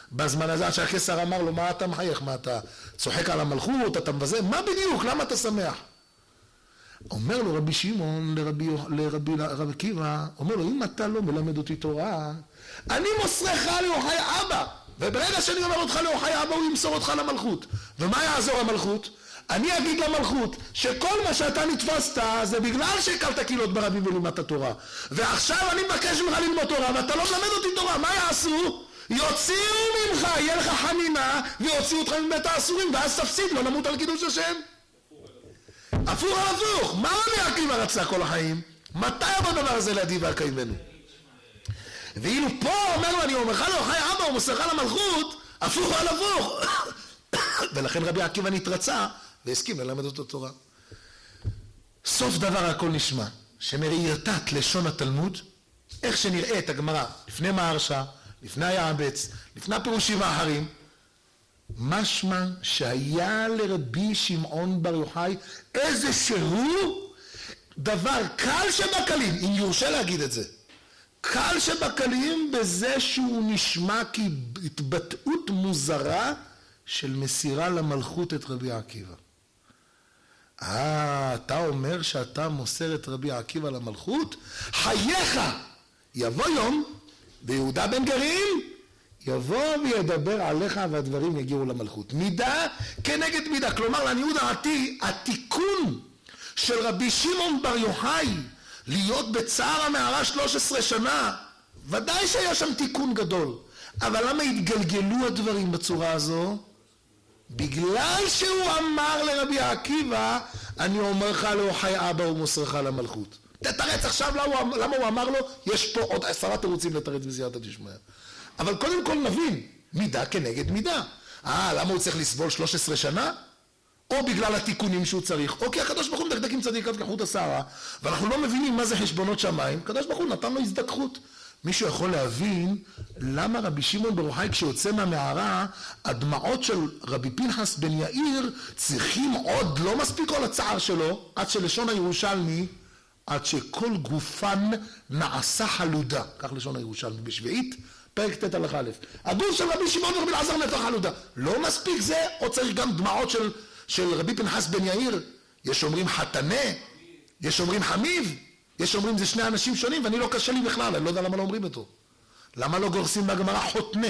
S1: בזמן הזה שהקיסר אמר לו, מה אתה מחייך? מה אתה צוחק על המלכות? אתה מבזה? מה בדיוק? למה אתה שמח? אומר לו רבי שמעון לרבי עקיבא, אומר לו, אם אתה לא מלמד אותי תורה, אני מוסרך ליוחאי אבא, וברגע שאני אומר אותך ליוחאי אבא, הוא ימסור אותך למלכות. ומה יעזור המלכות? אני אגיד למלכות שכל מה שאתה נתפסת זה בגלל שהקלת קילות ברבים ולימדת תורה, ועכשיו אני מבקש ממך ללמוד תורה ואתה לא מלמד אותי תורה. מה יעשו? יוציאו ממך, יהיה לך חנינה, ויוציאו אותך מבית האסורים, ואז תפסיד, לא נמות על קידוש השם. הפוך על הפוך. מה רבי עקיבא רצה כל החיים? מתי יבוא הדבר הזה לידי והקיימנו? ואילו פה אומר לו, אני אומר לך ליוחאי אבא, הוא מוסרך למלכות, הפוך על הפוך. ולכן רבי עקיבא נתרצה והסכים ללמד אותו תורה. סוף דבר הכל נשמע שמראייתת לשון התלמוד, איך שנראה את הגמרא לפני מהרש"א, לפני היעבץ, לפני הפירושים האחרים, משמע שהיה לרבי שמעון בר יוחאי איזשהו דבר קל שבקלים, אם יורשה להגיד את זה, קל שבקלים בזה שהוא נשמע כהתבטאות מוזרה של מסירה למלכות את רבי עקיבא. אתה אומר שאתה מוסר את רבי עקיבא למלכות? חייך! יבוא יום ויהודה בן גרים יבוא וידבר עליך והדברים יגיעו למלכות. מידה כנגד מידה. כלומר, לעניות דעתי, התיקון של רבי שמעון בר יוחאי להיות בצער המערה 13 שנה, ודאי שהיה שם תיקון גדול. אבל למה התגלגלו הדברים בצורה הזו? בגלל שהוא אמר לרבי עקיבא, אני אומר לך ליוחאי אבא ומוסרך למלכות. תתרץ עכשיו למה הוא אמר לו, יש פה עוד 10 תירוצים לתרץ בסייעתא דשמיא. אבל קודם כל נבין, מידה כנגד מידה. למה הוא צריך לסבול 13 שנה? או בגלל התיקונים שהוא צריך, או כי הקדוש ברוך הוא מדקדק עם צדיקת כחוט השערה, ואנחנו לא מבינים מה זה חשבונות שמיים, הקדוש ברוך הוא נתן לו הזדככות. מישהו יכול להבין למה רבי שמעון בר יוחאי כשיוצא מהמערה, הדמעות של רבי פנחס בן יאיר צריכים עוד, לא מספיק כל הצער שלו, עד שלשון הירושלמי, עד שכל גופן נעשה חלודה, כך לשון הירושלמי בשביעית, פרק ט' הלכה א'. הגוף של רבי שמעון ורבי אלעזר נהפך חלודה. לא מספיק זה, או צריך גם דמעות של רבי פנחס בן יאיר. יש אומרים חתנה, יש אומרים חמיב, יש אומרים זה שני אנשים שונים, ואני לא קשה לי בכלל, אני לא יודע למה לא אומרים אותו. למה לא גורסים בגמרא חותנה?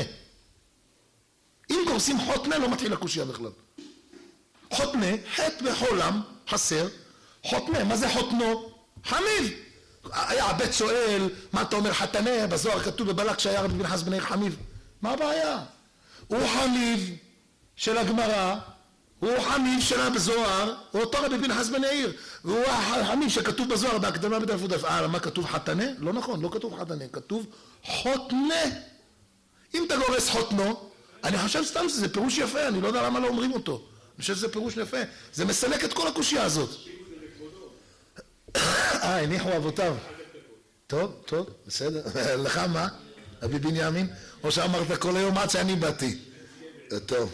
S1: אם גורסים חותנה לא מתחיל הקושיה בכלל. חותנה, חטא בחולם, חסר, חותנה, מה זה חותנו? חמיב. היה הבית שואל, מה אתה אומר חתנה? בזוהר כתוב בבלק שהיה רבי פנחס בן יאיר חמיב. מה הבעיה? הוא חמיב של הגמרא, הוא חמיב שלה בזוהר, הוא אותו רבי פנחס בן יאיר, והוא החמיב שכתוב בזוהר בהקדמה בדף ודף. למה כתוב חתנה? לא נכון, לא כתוב חתנה, כתוב חותנה. אם אתה גורס חותנו, אני חושב סתם שזה פירוש יפה, אני לא יודע למה לא אומרים אותו. אני חושב שזה פירוש יפה, זה מסלק את כל הקושיה הזאת. הניחו אבותיו. טוב, טוב, בסדר. לך מה? רבי בנימין? או שאמרת כל היום עד שאני באתי. טוב.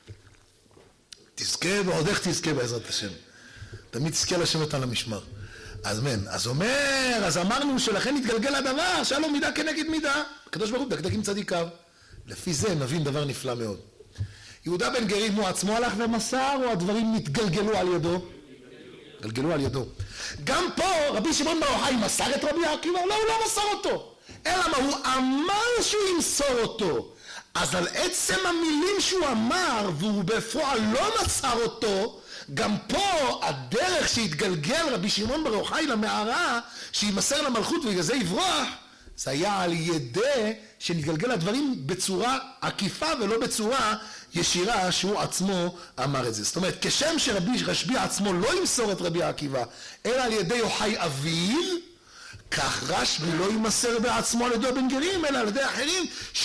S1: תזכה ועוד איך תזכה בעזרת השם. תמיד תזכה לשבת על המשמר. אז מן, אז אמרנו שלכן התגלגל הדבר, שהיה לו מידה כנגד מידה. הקדוש ברוך הוא דקדק עם צדיקיו. לפי זה נבין דבר נפלא מאוד. יהודה בן גרים הוא עצמו הלך ומסר, או הדברים נתגלגלו על ידו? גלגלו על ידו. גם פה רבי שמעון בר יוחאי מסר את רבי עקיבא? לא, הוא לא מסר אותו. אלא מה, הוא אמר שהוא ימסור אותו. אז על עצם המילים שהוא אמר, והוא בפועל לא מסר אותו, גם פה הדרך שהתגלגל רבי שמעון בר יוחאי למערה, שימסר למלכות ובגלל זה יברח, זה היה על ידי שנתגלגל הדברים בצורה עקיפה ולא בצורה ישירה שהוא עצמו אמר את זה. זאת אומרת, כשם שרבי רשב"י עצמו לא ימסור את רבי עקיבא, אלא על ידי יוחאי אביו, כך רשב"י לא ימסר בעצמו על ידי בן גרים, אלא על ידי אחרים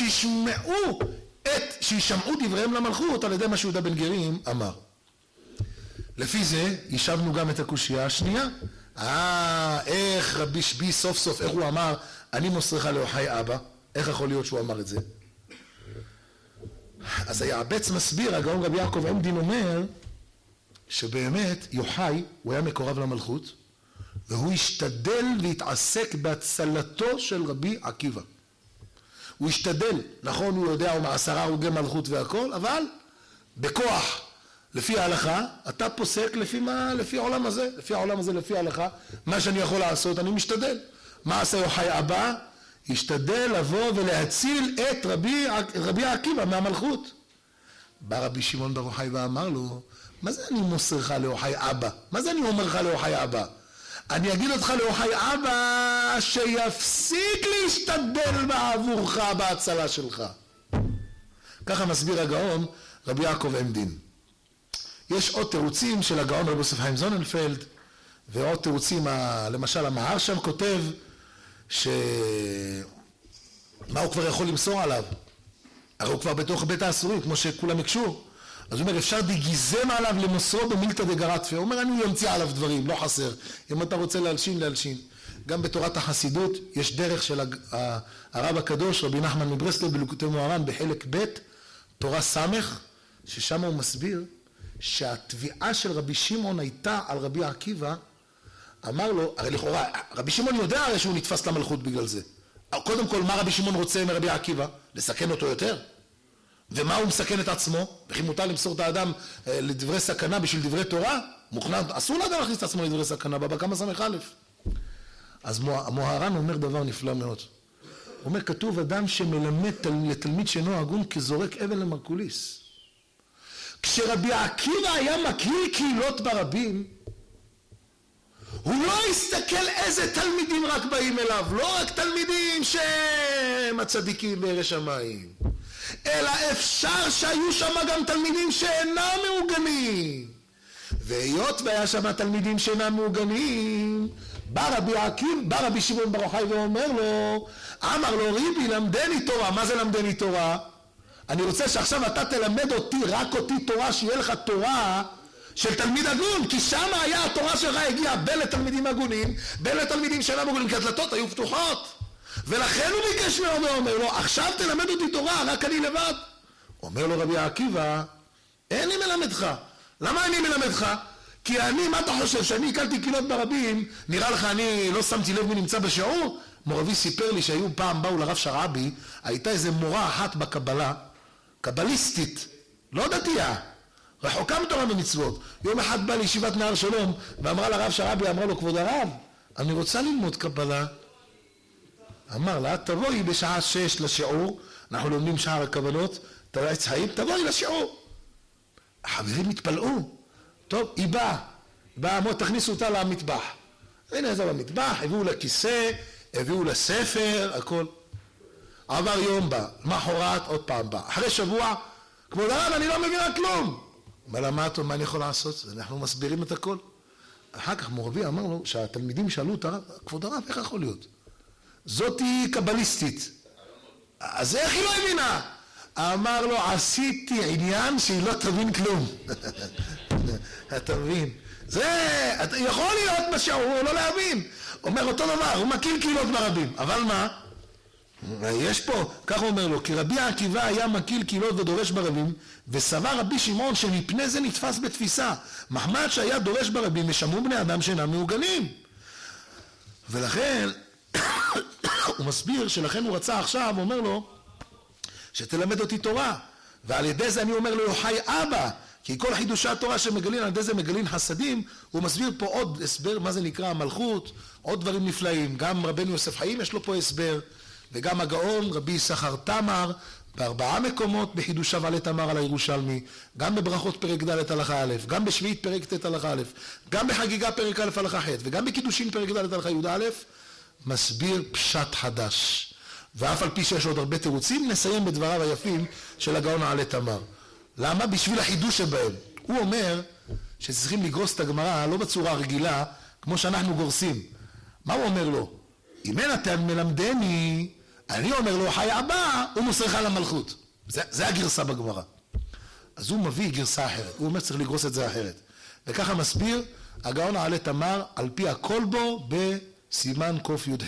S1: שישמעו דבריהם למלכות על ידי מה שיהודה בן גרים אמר. לפי זה ישבנו גם את הקושיה השנייה. איך רבי שבי סוף סוף, איך הוא אמר, אני מוסרך ליוחאי אבא? איך יכול להיות שהוא אמר את זה? אז היעבץ מסביר, הגאון רבי יעקב עמדין אומר, שבאמת יוחאי הוא היה מקורב למלכות, והוא השתדל להתעסק בהצלתו של רבי עקיבא. הוא ישתדל, נכון, הוא יודע, הוא 10 הרוגי מלכות והכל, אבל בכוח, לפי ההלכה, אתה פוסק לפי העולם הזה, לפי ההלכה, מה שאני יכול לעשות, אני משתדל. מה עשה יוחאי אבא? השתדל לבוא ולהציל את רבי עקיבא מהמלכות. בא רבי שמעון בר יוחאי ואמר לו, מה זה אני מוסר לך ליוחאי אבא? מה זה אני אומר לך ליוחאי אבא? אני אגיד אותך ליוחאי אבא שיפסיק להשתדל בעבורך בהצלה שלך. ככה מסביר הגאון רבי יעקב עמדין. יש עוד תירוצים של הגאון רבי יוסף חיים זוננפלד, ועוד תירוצים, למשל המהר שם כותב מה הוא כבר יכול למסור עליו? הרי הוא כבר בתוך בית האסורים, כמו שכולם הקשו. אז הוא אומר, אפשר דגיזם עליו למסרו במילתא דגרטפיה. הוא אומר, אני אמציא עליו דברים, לא חסר. אם אתה רוצה להלשין, להלשין. גם בתורת החסידות יש דרך של הרב הקדוש, רבי נחמן מברסלב, בליקוטי מוהר"ן, בחלק ב', תורה סמך, ששם הוא מסביר שהתביעה של רבי שמעון הייתה על רבי עקיבא, אמר לו, הרי לכאורה, רבי שמעון יודע הרי שהוא נתפס למלכות בגלל זה. קודם כל, מה רבי שמעון רוצה מרבי עקיבא? לסכן אותו יותר? ומה הוא מסכן את עצמו? וכי מותר למסור את האדם לדברי סכנה בשביל דברי תורה? אסור לאדם להכניס את עצמו לדברי סכנה, בבא קמא ס"א. אז המוהר"ן אומר דבר נפלא מאוד. הוא אומר, כתוב אדם שמלמד לתלמיד שאינו הגון כזורק אבן למרקוליס. כשרבי עקיבא היה מקהיל קהילות ברבים, הוא לא הסתכל איזה תלמידים רק באים אליו, לא רק תלמידים שהם הצדיקים בירא שמיים, אלא אפשר שהיו שם גם תלמידים שאינם מעוגנים. והיות והיה שם תלמידים שאינם מעוגנים, בא רבי שמעון בר יוחאי ואומר לו, אמר לו, ריבי למדני תורה. מה זה למדני תורה? אני רוצה שעכשיו אתה תלמד אותי, רק אותי תורה, שיהיה לך תורה של תלמיד הגון, כי שם היה התורה שלך הגיעה בין לתלמידים הגונים, בין לתלמידים שאינם הגונים, כי הדלתות היו פתוחות. ולכן הוא ביקש מאוד ואומר לו, עכשיו תלמד אותי תורה, רק אני לבד. אומר לו רבי עקיבא, אין לי מלמדך. למה אני מלמדך? כי אני, מה אתה חושב, שאני הקלתי קהילות ברבים, נראה לך אני לא שמתי לב מי נמצא בשיעור? מורבי סיפר לי שהיו פעם, באו לרב שרעבי, הייתה איזה מורה אחת בקבלה, קבליסטית, לא דתייה, רחוקה מתורה ומצוות. יום אחד בא לישיבת נהר שלום, ואמרה לרב שרעבי, אמרה לו, כבוד הרב, אני רוצה ללמוד קבלה. אמר לה, תבואי בשעה 6 לשיעור, אנחנו לומדים שער הכוונות, תבואי לשיעור. החברים התפלאו. טוב, היא באה, תכניסו אותה למטבח. הנה זה במטבח, הביאו לה כיסא, הביאו לה ספר, הכל. עבר יום בא, מחרת עוד פעם בא. אחרי שבוע, כבוד הרב, אני לא מבינה כלום. מה אני יכול לעשות? אנחנו מסבירים את הכל. אחר כך מורבי אמר לו, שהתלמידים שאלו את הרב, כבוד הרב, איך יכול להיות? זאתי קבליסטית. אז איך היא לא הבינה? אמר לו, עשיתי עניין שהיא לא תבין כלום. אתה מבין? זה, יכול להיות בשיעור, לא להבין. אומר אותו דבר, הוא מכיר קהילות ברבים. אבל מה? יש פה, כך הוא אומר לו, כי רבי עקיבא היה מקיל קהילות ודורש ברבים, וסבר רבי שמעון שמפני זה נתפס בתפיסה. מחמד שהיה דורש ברבים, ושמעו בני אדם שאינם מעוגנים. ולכן, הוא מסביר שלכן הוא רצה עכשיו, הוא אומר לו, שתלמד אותי תורה. ועל ידי זה אני אומר לו, יוחאי אבא, כי כל חידושי התורה שמגלין, על ידי זה מגלין חסדים. הוא מסביר פה עוד הסבר, מה זה נקרא המלכות, עוד דברים נפלאים. גם רבנו יוסף חיים יש לו פה הסבר, וגם הגאון רבי יששכר תמר, ב4 מקומות בחידושיו עלי תמר על הירושלמי, גם בברכות פרק ד' הלכה א', גם בשביעית פרק ט' הלכה א', גם בחגיגה פרק א' הלכה ח', וגם בקידושין פרק ד' הלכה י"א, מסביר פשט חדש. ואף על פי שיש עוד הרבה תירוצים, נסיים בדבריו היפים של הגאון עלי תמר. למה? בשביל החידוש שבהם. הוא אומר שצריכים לגרוס את הגמרא לא בצורה רגילה, כמו שאנחנו גורסים. מה הוא אומר לו? אם אין אתה מלמדני, אני אומר לו, חי הבא, הוא מוסרך על המלכות. זה הגרסה בגמרא. אז הוא מביא גרסה אחרת. הוא אומר צריך לגרוס את זה אחרת. וככה מסביר הגאון עלי תמר על פי הכל בו בסימן ק"י.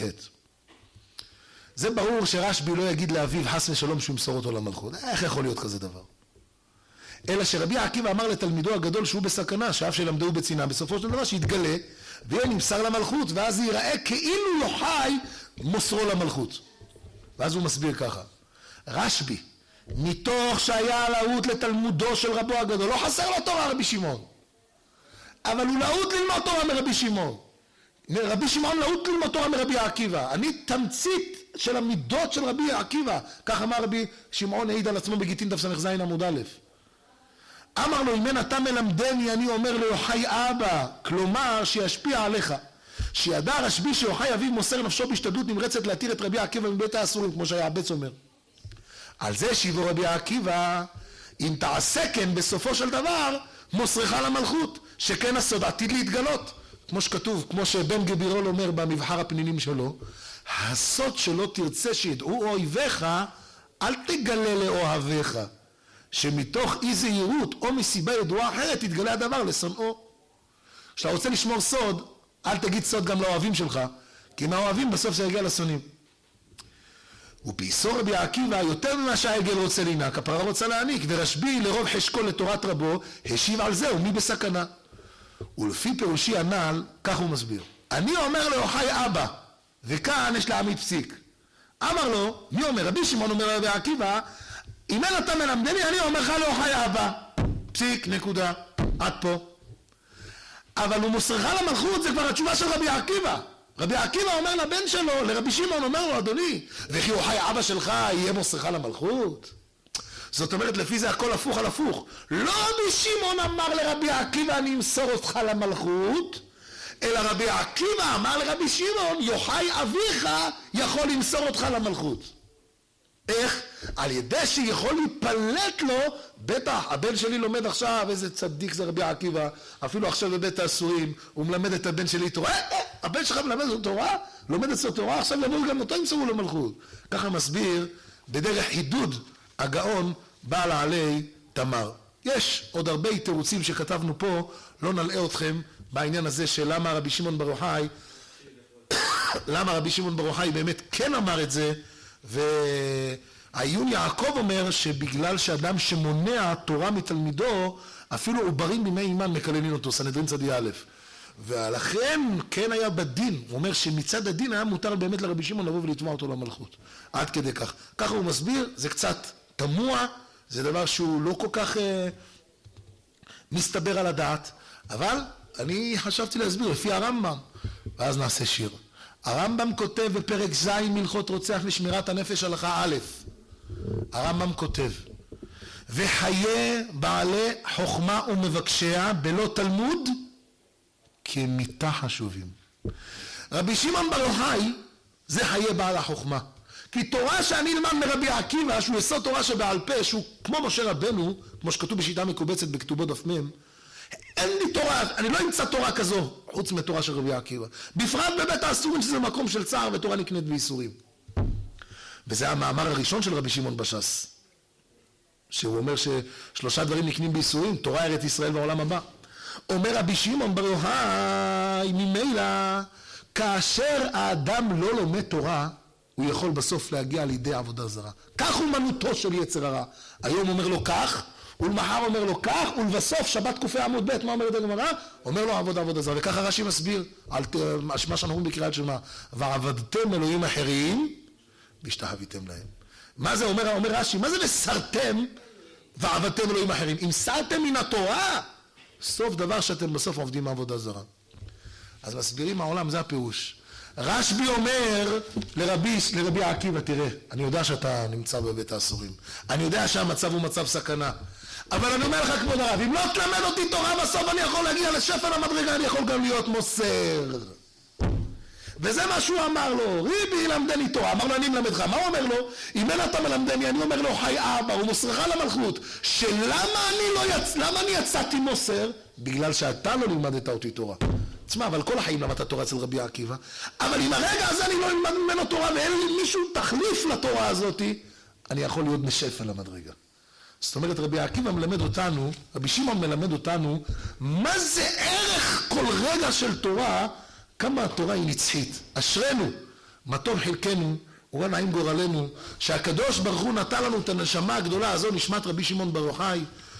S1: זה ברור שרשב"י לא יגיד לאביו חס ושלום שהוא ימסור אותו למלכות. איך יכול להיות כזה דבר? אלא שרבי עקיבא אמר לתלמידו הגדול שהוא בסכנה, שאף שלמדו בצנעה, בסופו של דבר שיתגלה ויהיה נמסר למלכות, ואז זה ייראה כאילו יוחאי מוסרו למלכות. ואז הוא מסביר ככה, רשב"י, מתוך שהיה להוט לתלמודו של רבו הגדול, לא חסר לו תורה רבי שמעון, אבל הוא להוט ללמוד תורה מרבי שמעון. רבי שמעון להוט ללמוד תורה מרבי עקיבא. אני תמצית של המידות של רבי עקיבא, כך אמר רבי שמעון, העיד על עצמו בגיטין דף ס"ז עמוד א'. אמר לו, אם אין אתה מלמדני, אני אומר ליוחאי אבא, כלומר שישפיע עליך. שידע רשב"י שיוחאי אביו מוסר נפשו בהשתדלות נמרצת להתיר את רבי עקיבא מבית האסורים, כמו שהיה הבץ אומר. על זה שיבוא רבי עקיבא, אם תעשה כן בסופו של דבר, מוסרך למלכות, שכן הסוד עתיד להתגלות. כמו שכתוב, כמו שבן גבירול אומר במבחר הפנינים שלו, הסוד שלא תרצה שידעו אויביך, אל תגלה לאוהביך. שמתוך אי זהירות או מסיבה ידועה אחרת יתגלה הדבר לשונאו. כשאתה רוצה לשמור סוד, אל תגיד סוד גם לאוהבים שלך, כי מהאוהבים בסוף זה יגיע לשונאים. וביסור רבי עקיבא יותר ממה שהעגל רוצה לינק, הפרה רוצה להעניק, ורשב"י לרוב חשקו לתורת רבו, השיב על זה ומי בסכנה. ולפי פירושי הנ"ל, כך הוא מסביר. אני אומר ליוחאי אבא, וכאן יש להעמיד פסיק. אמר לו, מי אומר? רבי שמעון אומר רבי עקיבא, אם אין אתה מלמדני, אני אומר לך ליוחאי אבא. פסיק, נקודה, עד פה. אבל הוא מוסרך למלכות, זה כבר התשובה של רבי עקיבא. רבי עקיבא אומר לבן שלו, לרבי שמעון אומר לו, אדוני, וכי יוחאי אבא שלך יהיה מוסרך למלכות? זאת אומרת, לפי זה הכל הפוך על הפוך. לא רבי שמעון אמר לרבי עקיבא, אני אמסור אותך למלכות, אלא רבי עקיבא אמר לרבי שמעון, יוחאי אביך יכול למסור אותך למלכות. איך? על ידי שיכול להיפלט לו, בטח, הבן שלי לומד עכשיו, איזה צדיק זה רבי עקיבא, אפילו עכשיו בבית האסורים, הוא מלמד את הבן שלי תורה, הבן שלך מלמד את תורה, לומד את תורה, עכשיו יבואו גם אותו ימסורו למלכות. ככה מסביר, בדרך חידוד הגאון, בעל העלי תמר. יש עוד הרבה תירוצים שכתבנו פה, לא נלאה אתכם בעניין הזה של למה רבי שמעון בר יוחאי, למה רבי שמעון בר יוחאי באמת כן אמר את זה, והעיון יעקב אומר שבגלל שאדם שמונע תורה מתלמידו, אפילו עוברים בימי אימן מקללים אותו, סנהדרין צדי א'. ולכן כן היה בדין, הוא אומר שמצד הדין היה מותר באמת לרבי שמעון לבוא ולתבוע אותו למלכות. עד כדי כך. ככה הוא מסביר, זה קצת תמוה, זה דבר שהוא לא כל כך מסתבר על הדעת, אבל אני חשבתי להסביר לפי הרמב"ם, ואז נעשה שיר. הרמב"ם כותב בפרק ז' מלכות רוצח לשמירת הנפש הלכה א', הרמב"ם כותב, וחיי בעלי חוכמה ומבקשיה בלא תלמוד כמיתה חשובים. רבי שמעון בר יוחאי זה חיי בעל החוכמה. כי תורה שאני אלמד מרבי עקיבא, שהוא יסוד תורה שבעל פה, שהוא כמו משה רבנו, כמו שכתוב בשיטה מקובצת בכתובות דף מ', אין לי תורה, אני לא אמצא תורה כזו, חוץ מתורה של רבי עקיבא. בפרט בבית האסורים שזה מקום של צער ותורה נקנית בייסורים. וזה המאמר הראשון של רבי שמעון בש"ס, שהוא אומר ששלושה דברים נקנים בייסורים, תורה ארץ ישראל והעולם הבא. אומר רבי שמעון בר יוחאי, ממילא, כאשר האדם לא לומד תורה, הוא יכול בסוף להגיע לידי עבודה זרה. כך אומנותו של יצר הרע. היום אומר לו כך, ולמחר אומר לו כך, ולבסוף שבת קופי עמוד ב', מה אומרת הגמרא? אומר לו עבודה זרה. וככה רש"י מסביר על מה שאנחנו אומרים בקריאת שמע, ועבדתם אלוהים אחרים והשתחוויתם להם. מה זה אומר רש"י? מה זה וסרתם ועבדתם אלוהים אחרים? אם סרתם מן התורה, סוף דבר שאתם בסוף עובדים עבודה זרה. אז מסבירים העולם, זה הפירוש. רשב"י אומר לרבי עקיבא, תראה, אני יודע שאתה נמצא בבית האסורים, אני יודע שהמצב הוא מצב סכנה, אבל אני אומר לך כבוד הרב, אם לא תלמד אותי תורה בסוף אני יכול להגיע לשפל המדרגה, אני יכול גם להיות מוסר. וזה מה שהוא אמר לו, ריבי למדני תורה, אמר לו אני מלמדך, מה הוא אומר לו? אם אין אתה מלמדני, אני אומר לו חי אבא, הוא מוסרך למלכות, שלמה אני יצאתי מוסר? בגלל שאתה לא לימדת אותי תורה. תשמע, אבל כל החיים למדת תורה אצל רבי עקיבא, אבל אם הרגע הזה אני לא אלמד ממנו תורה ואין לי מישהו תחליף לתורה הזאת, אני יכול להיות בשפל המדרגה. זאת אומרת, רבי עקיבא מלמד אותנו, רבי שמעון מלמד אותנו, מה זה ערך כל רגע של תורה, כמה התורה היא נצחית. אשרנו, מה טוב חלקנו, ומה נעים גורלנו, שהקדוש ברוך הוא נתן לנו את הנשמה הגדולה הזו, נשמת רבי שמעון בר יוחאי,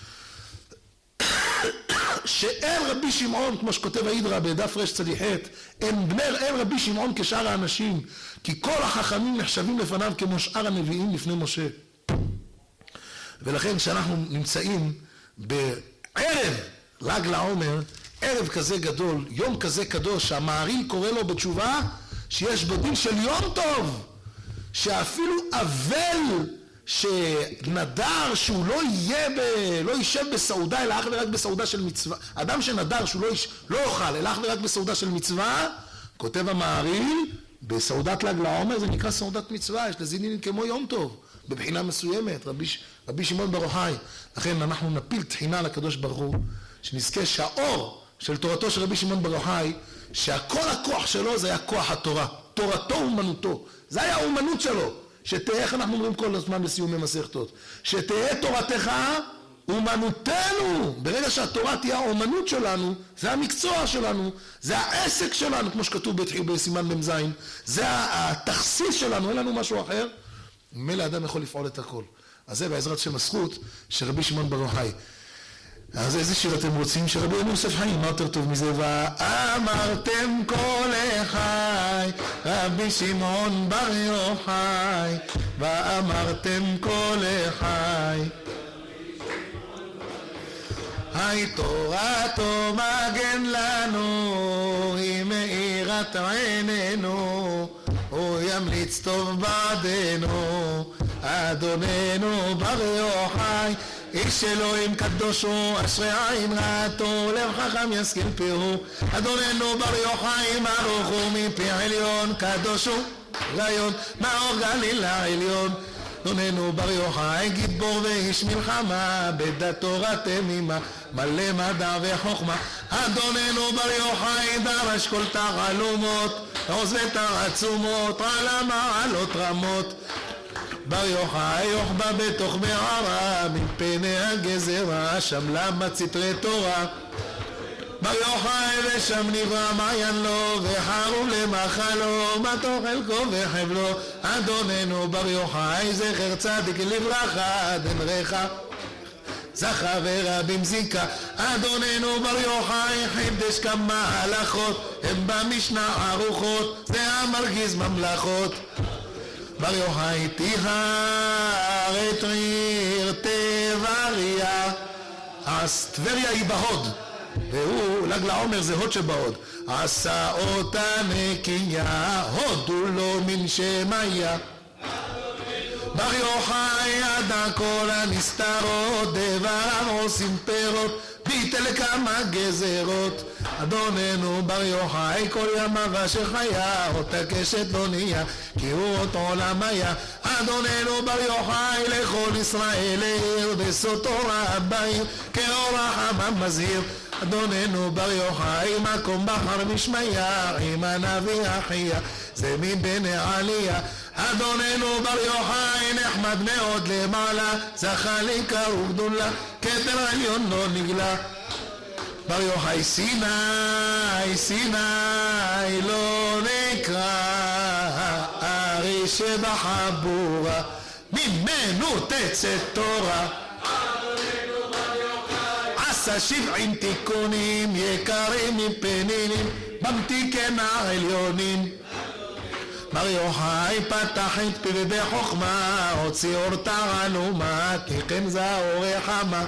S1: שאין רבי שמעון, כמו שכותב ההידרא בדף רצ"ח, אין רבי שמעון כשאר האנשים, כי כל החכמים נחשבים לפניו כמו שאר הנביאים לפני משה. ולכן כשאנחנו נמצאים בערב ל"ג לעומר, ערב כזה גדול, יום כזה קדוש, שהמהרי"ל קורא לו בתשובה שיש בו דין של יום טוב, שאפילו אבל שנדר שהוא לא יישב בסעודה אלא אך ורק בסעודה של מצווה, אדם שנדר שהוא לא יאכל אלא אך ורק בסעודה של מצווה, כותב המהרי"ל, בסעודת ל"ג לעומר זה נקרא סעודת מצווה, יש לזה דין כמו יום טוב בבחינה מסוימת. רבי שמעון בר יוחאי, לכן אנחנו נפיל תחינה לקדוש ברוך הוא, שנזכה שהאור של תורתו של רבי שמעון בר יוחאי, שהכל הכוח שלו זה היה כוח התורה, תורתו אומנותו, זה היה האומנות שלו, שתהיה, איך אנחנו אומרים כל הזמן בסיומי מסכתות, שתהיה תורתך אומנותנו. ברגע שהתורה תהיה האומנות שלנו, זה המקצוע שלנו, זה העסק שלנו, כמו שכתוב בסימן מ"ז, זה התכסיס שלנו, אין לנו משהו אחר, מילא אדם יכול לפעול את הכל. אז זה בעזרת שם הזכות של רבי שמעון בר יוחאי. אז איזה שיר אתם רוצים? שרבי יוסף חיים, מה יותר טוב מזה? ואמרתם כל אחי, רבי שמעון בר יוחאי, ואמרתם כל אחי, היי תורתו מגן לנו, היא מאירת עינינו, הוא ימליץ טוב בעדנו, אדוננו בר יוחאי, איש אלוהים קדוש הוא, אשרי עין רעתו, לב חכם ישכיל פיהו, אדוננו בר יוחאי ברוך הוא מפי עליון, קדוש הוא רעיון מאור גליל העליון, אדוננו בר יוחאי גיבור ואיש מלחמה, בדת תורה תמימה, מלא מדע וחוכמה, אדוננו בר יוחאי דרש כל תעלומות, עוז ותעצומות, עלה מעלות רמות, בר יוחאי יוחבא בתוך מערה, מפני הגזרה, שם למד סתרי תורה, בר יוחאי ושם נברא מעיין לו, וחרוב למאכלו, מתוך חלקו וחבלו, אדוננו בר יוחאי זכר צדיק לברכה, דן ריחא זכה ורבים זיקה, אדוננו בר יוחאי חידש כמה הלכות, הם במשנה ערוכות, זה המרגיז ממלכות, בר יוחאי טיהר את עיר טבריה, אז טבריה היא בהוד, והוא ל"ג לעומר זה הוד שבהוד, עשה אותה נקייה, הודו לו מן שמיה, בר יוחאי ידע כל הנסתרות, דבריו עושים פירות, ביטל כמה גזרות, אדוננו בר יוחאי כל ימיו אשר חיה, אותה קשת לא נהיה, כי הוא אותו עולם היה, אדוננו בר יוחאי לכל ישראל העיר, בסוד תורה בעיר, כאור החמה מזהיר, אדוננו בר יוחאי מקום בחר משמיה, עם הנביא אחיה, זה מבני עליה, אדוננו בר יוחאי נחמד מאוד למעלה, זכה לעיקר וגדולה, כתר עליון לא נגלה, בר יוחאי סיני, סיני לא נקרא, הרי שבחבורה, ממנו תצא תורה, עשה 70 תיקונים, יקרים מפנינים, במתיקן העליונים, בר יוחאי פתח את פיו בחוכמה, הוציא אור תעלומה, תיקן זעור חמה,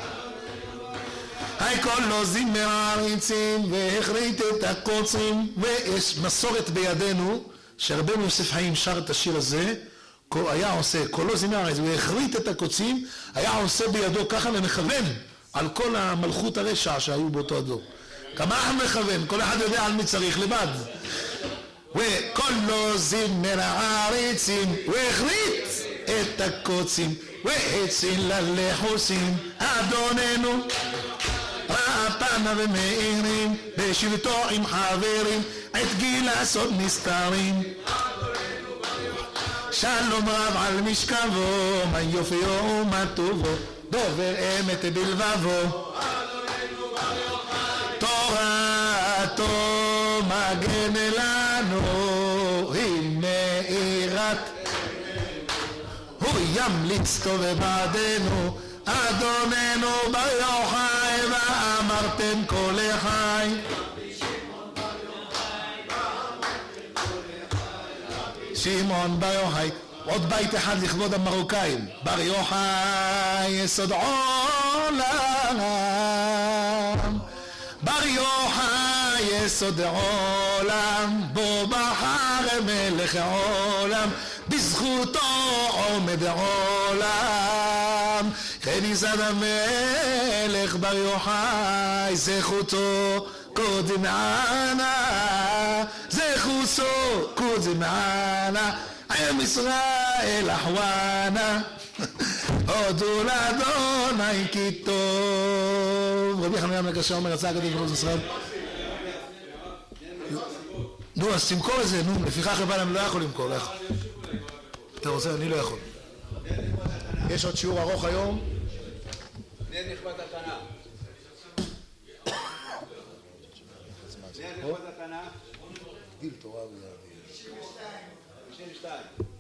S1: היי כל לא זימר העריצים, והחריט את הקוצרים, ויש מסורת בידינו, שרבנו יוסף חיים שר את השיר הזה, היה עושה, כל לא זימר העריצים, והחריט את הקוצים, היה עושה בידו ככה ומכוון על כל המלכות הרשע שהיו באותו הדור. כמה אנחנו מכוון, כל אחד יודע על מי צריך לבד. וכל לא זימר העריצים, והחריט את הקוצים, והציל ללחוסים, אדוננו ראה פנה ומאירים, בשבטו עם חברים, את גיל הסוד נסתרים, שלום רב על משכבו, מה יופיו ומה טובו, דובר אמת בלבבו, תורתו מגן לנו, היא מאירת, הוא ימליץ טוב בעדנו, אדוננו בר יוחאי, ואמרתם כל אחי, שמעון בר יוחאי עוד בית אחד לכבוד המרוקאים. בר יוחאי יסוד עולם, בר יוחאי יסוד עולם, בו בחר מלך עולם, בזכותו עומד עולם. כן יסד המלך בר יוחאי, זכותו קודם מענה, זכותו קודם מענה, עם ישראל אחואנה, הודו לאדוני כי טוב. רבי חנניה בן עקשיא אומר, רצה הקדוש ברוך הוא ישראל. נו, אז תמכור את זה, נו, לפיכך הבא להם לא יכול למכור, לא יכול. אתה רוצה? אני לא יכול. יש עוד שיעור ארוך היום.
S2: נר נכבד התנא. נר נכבד התנא.
S1: גיל תורה ויהדות.
S2: 92.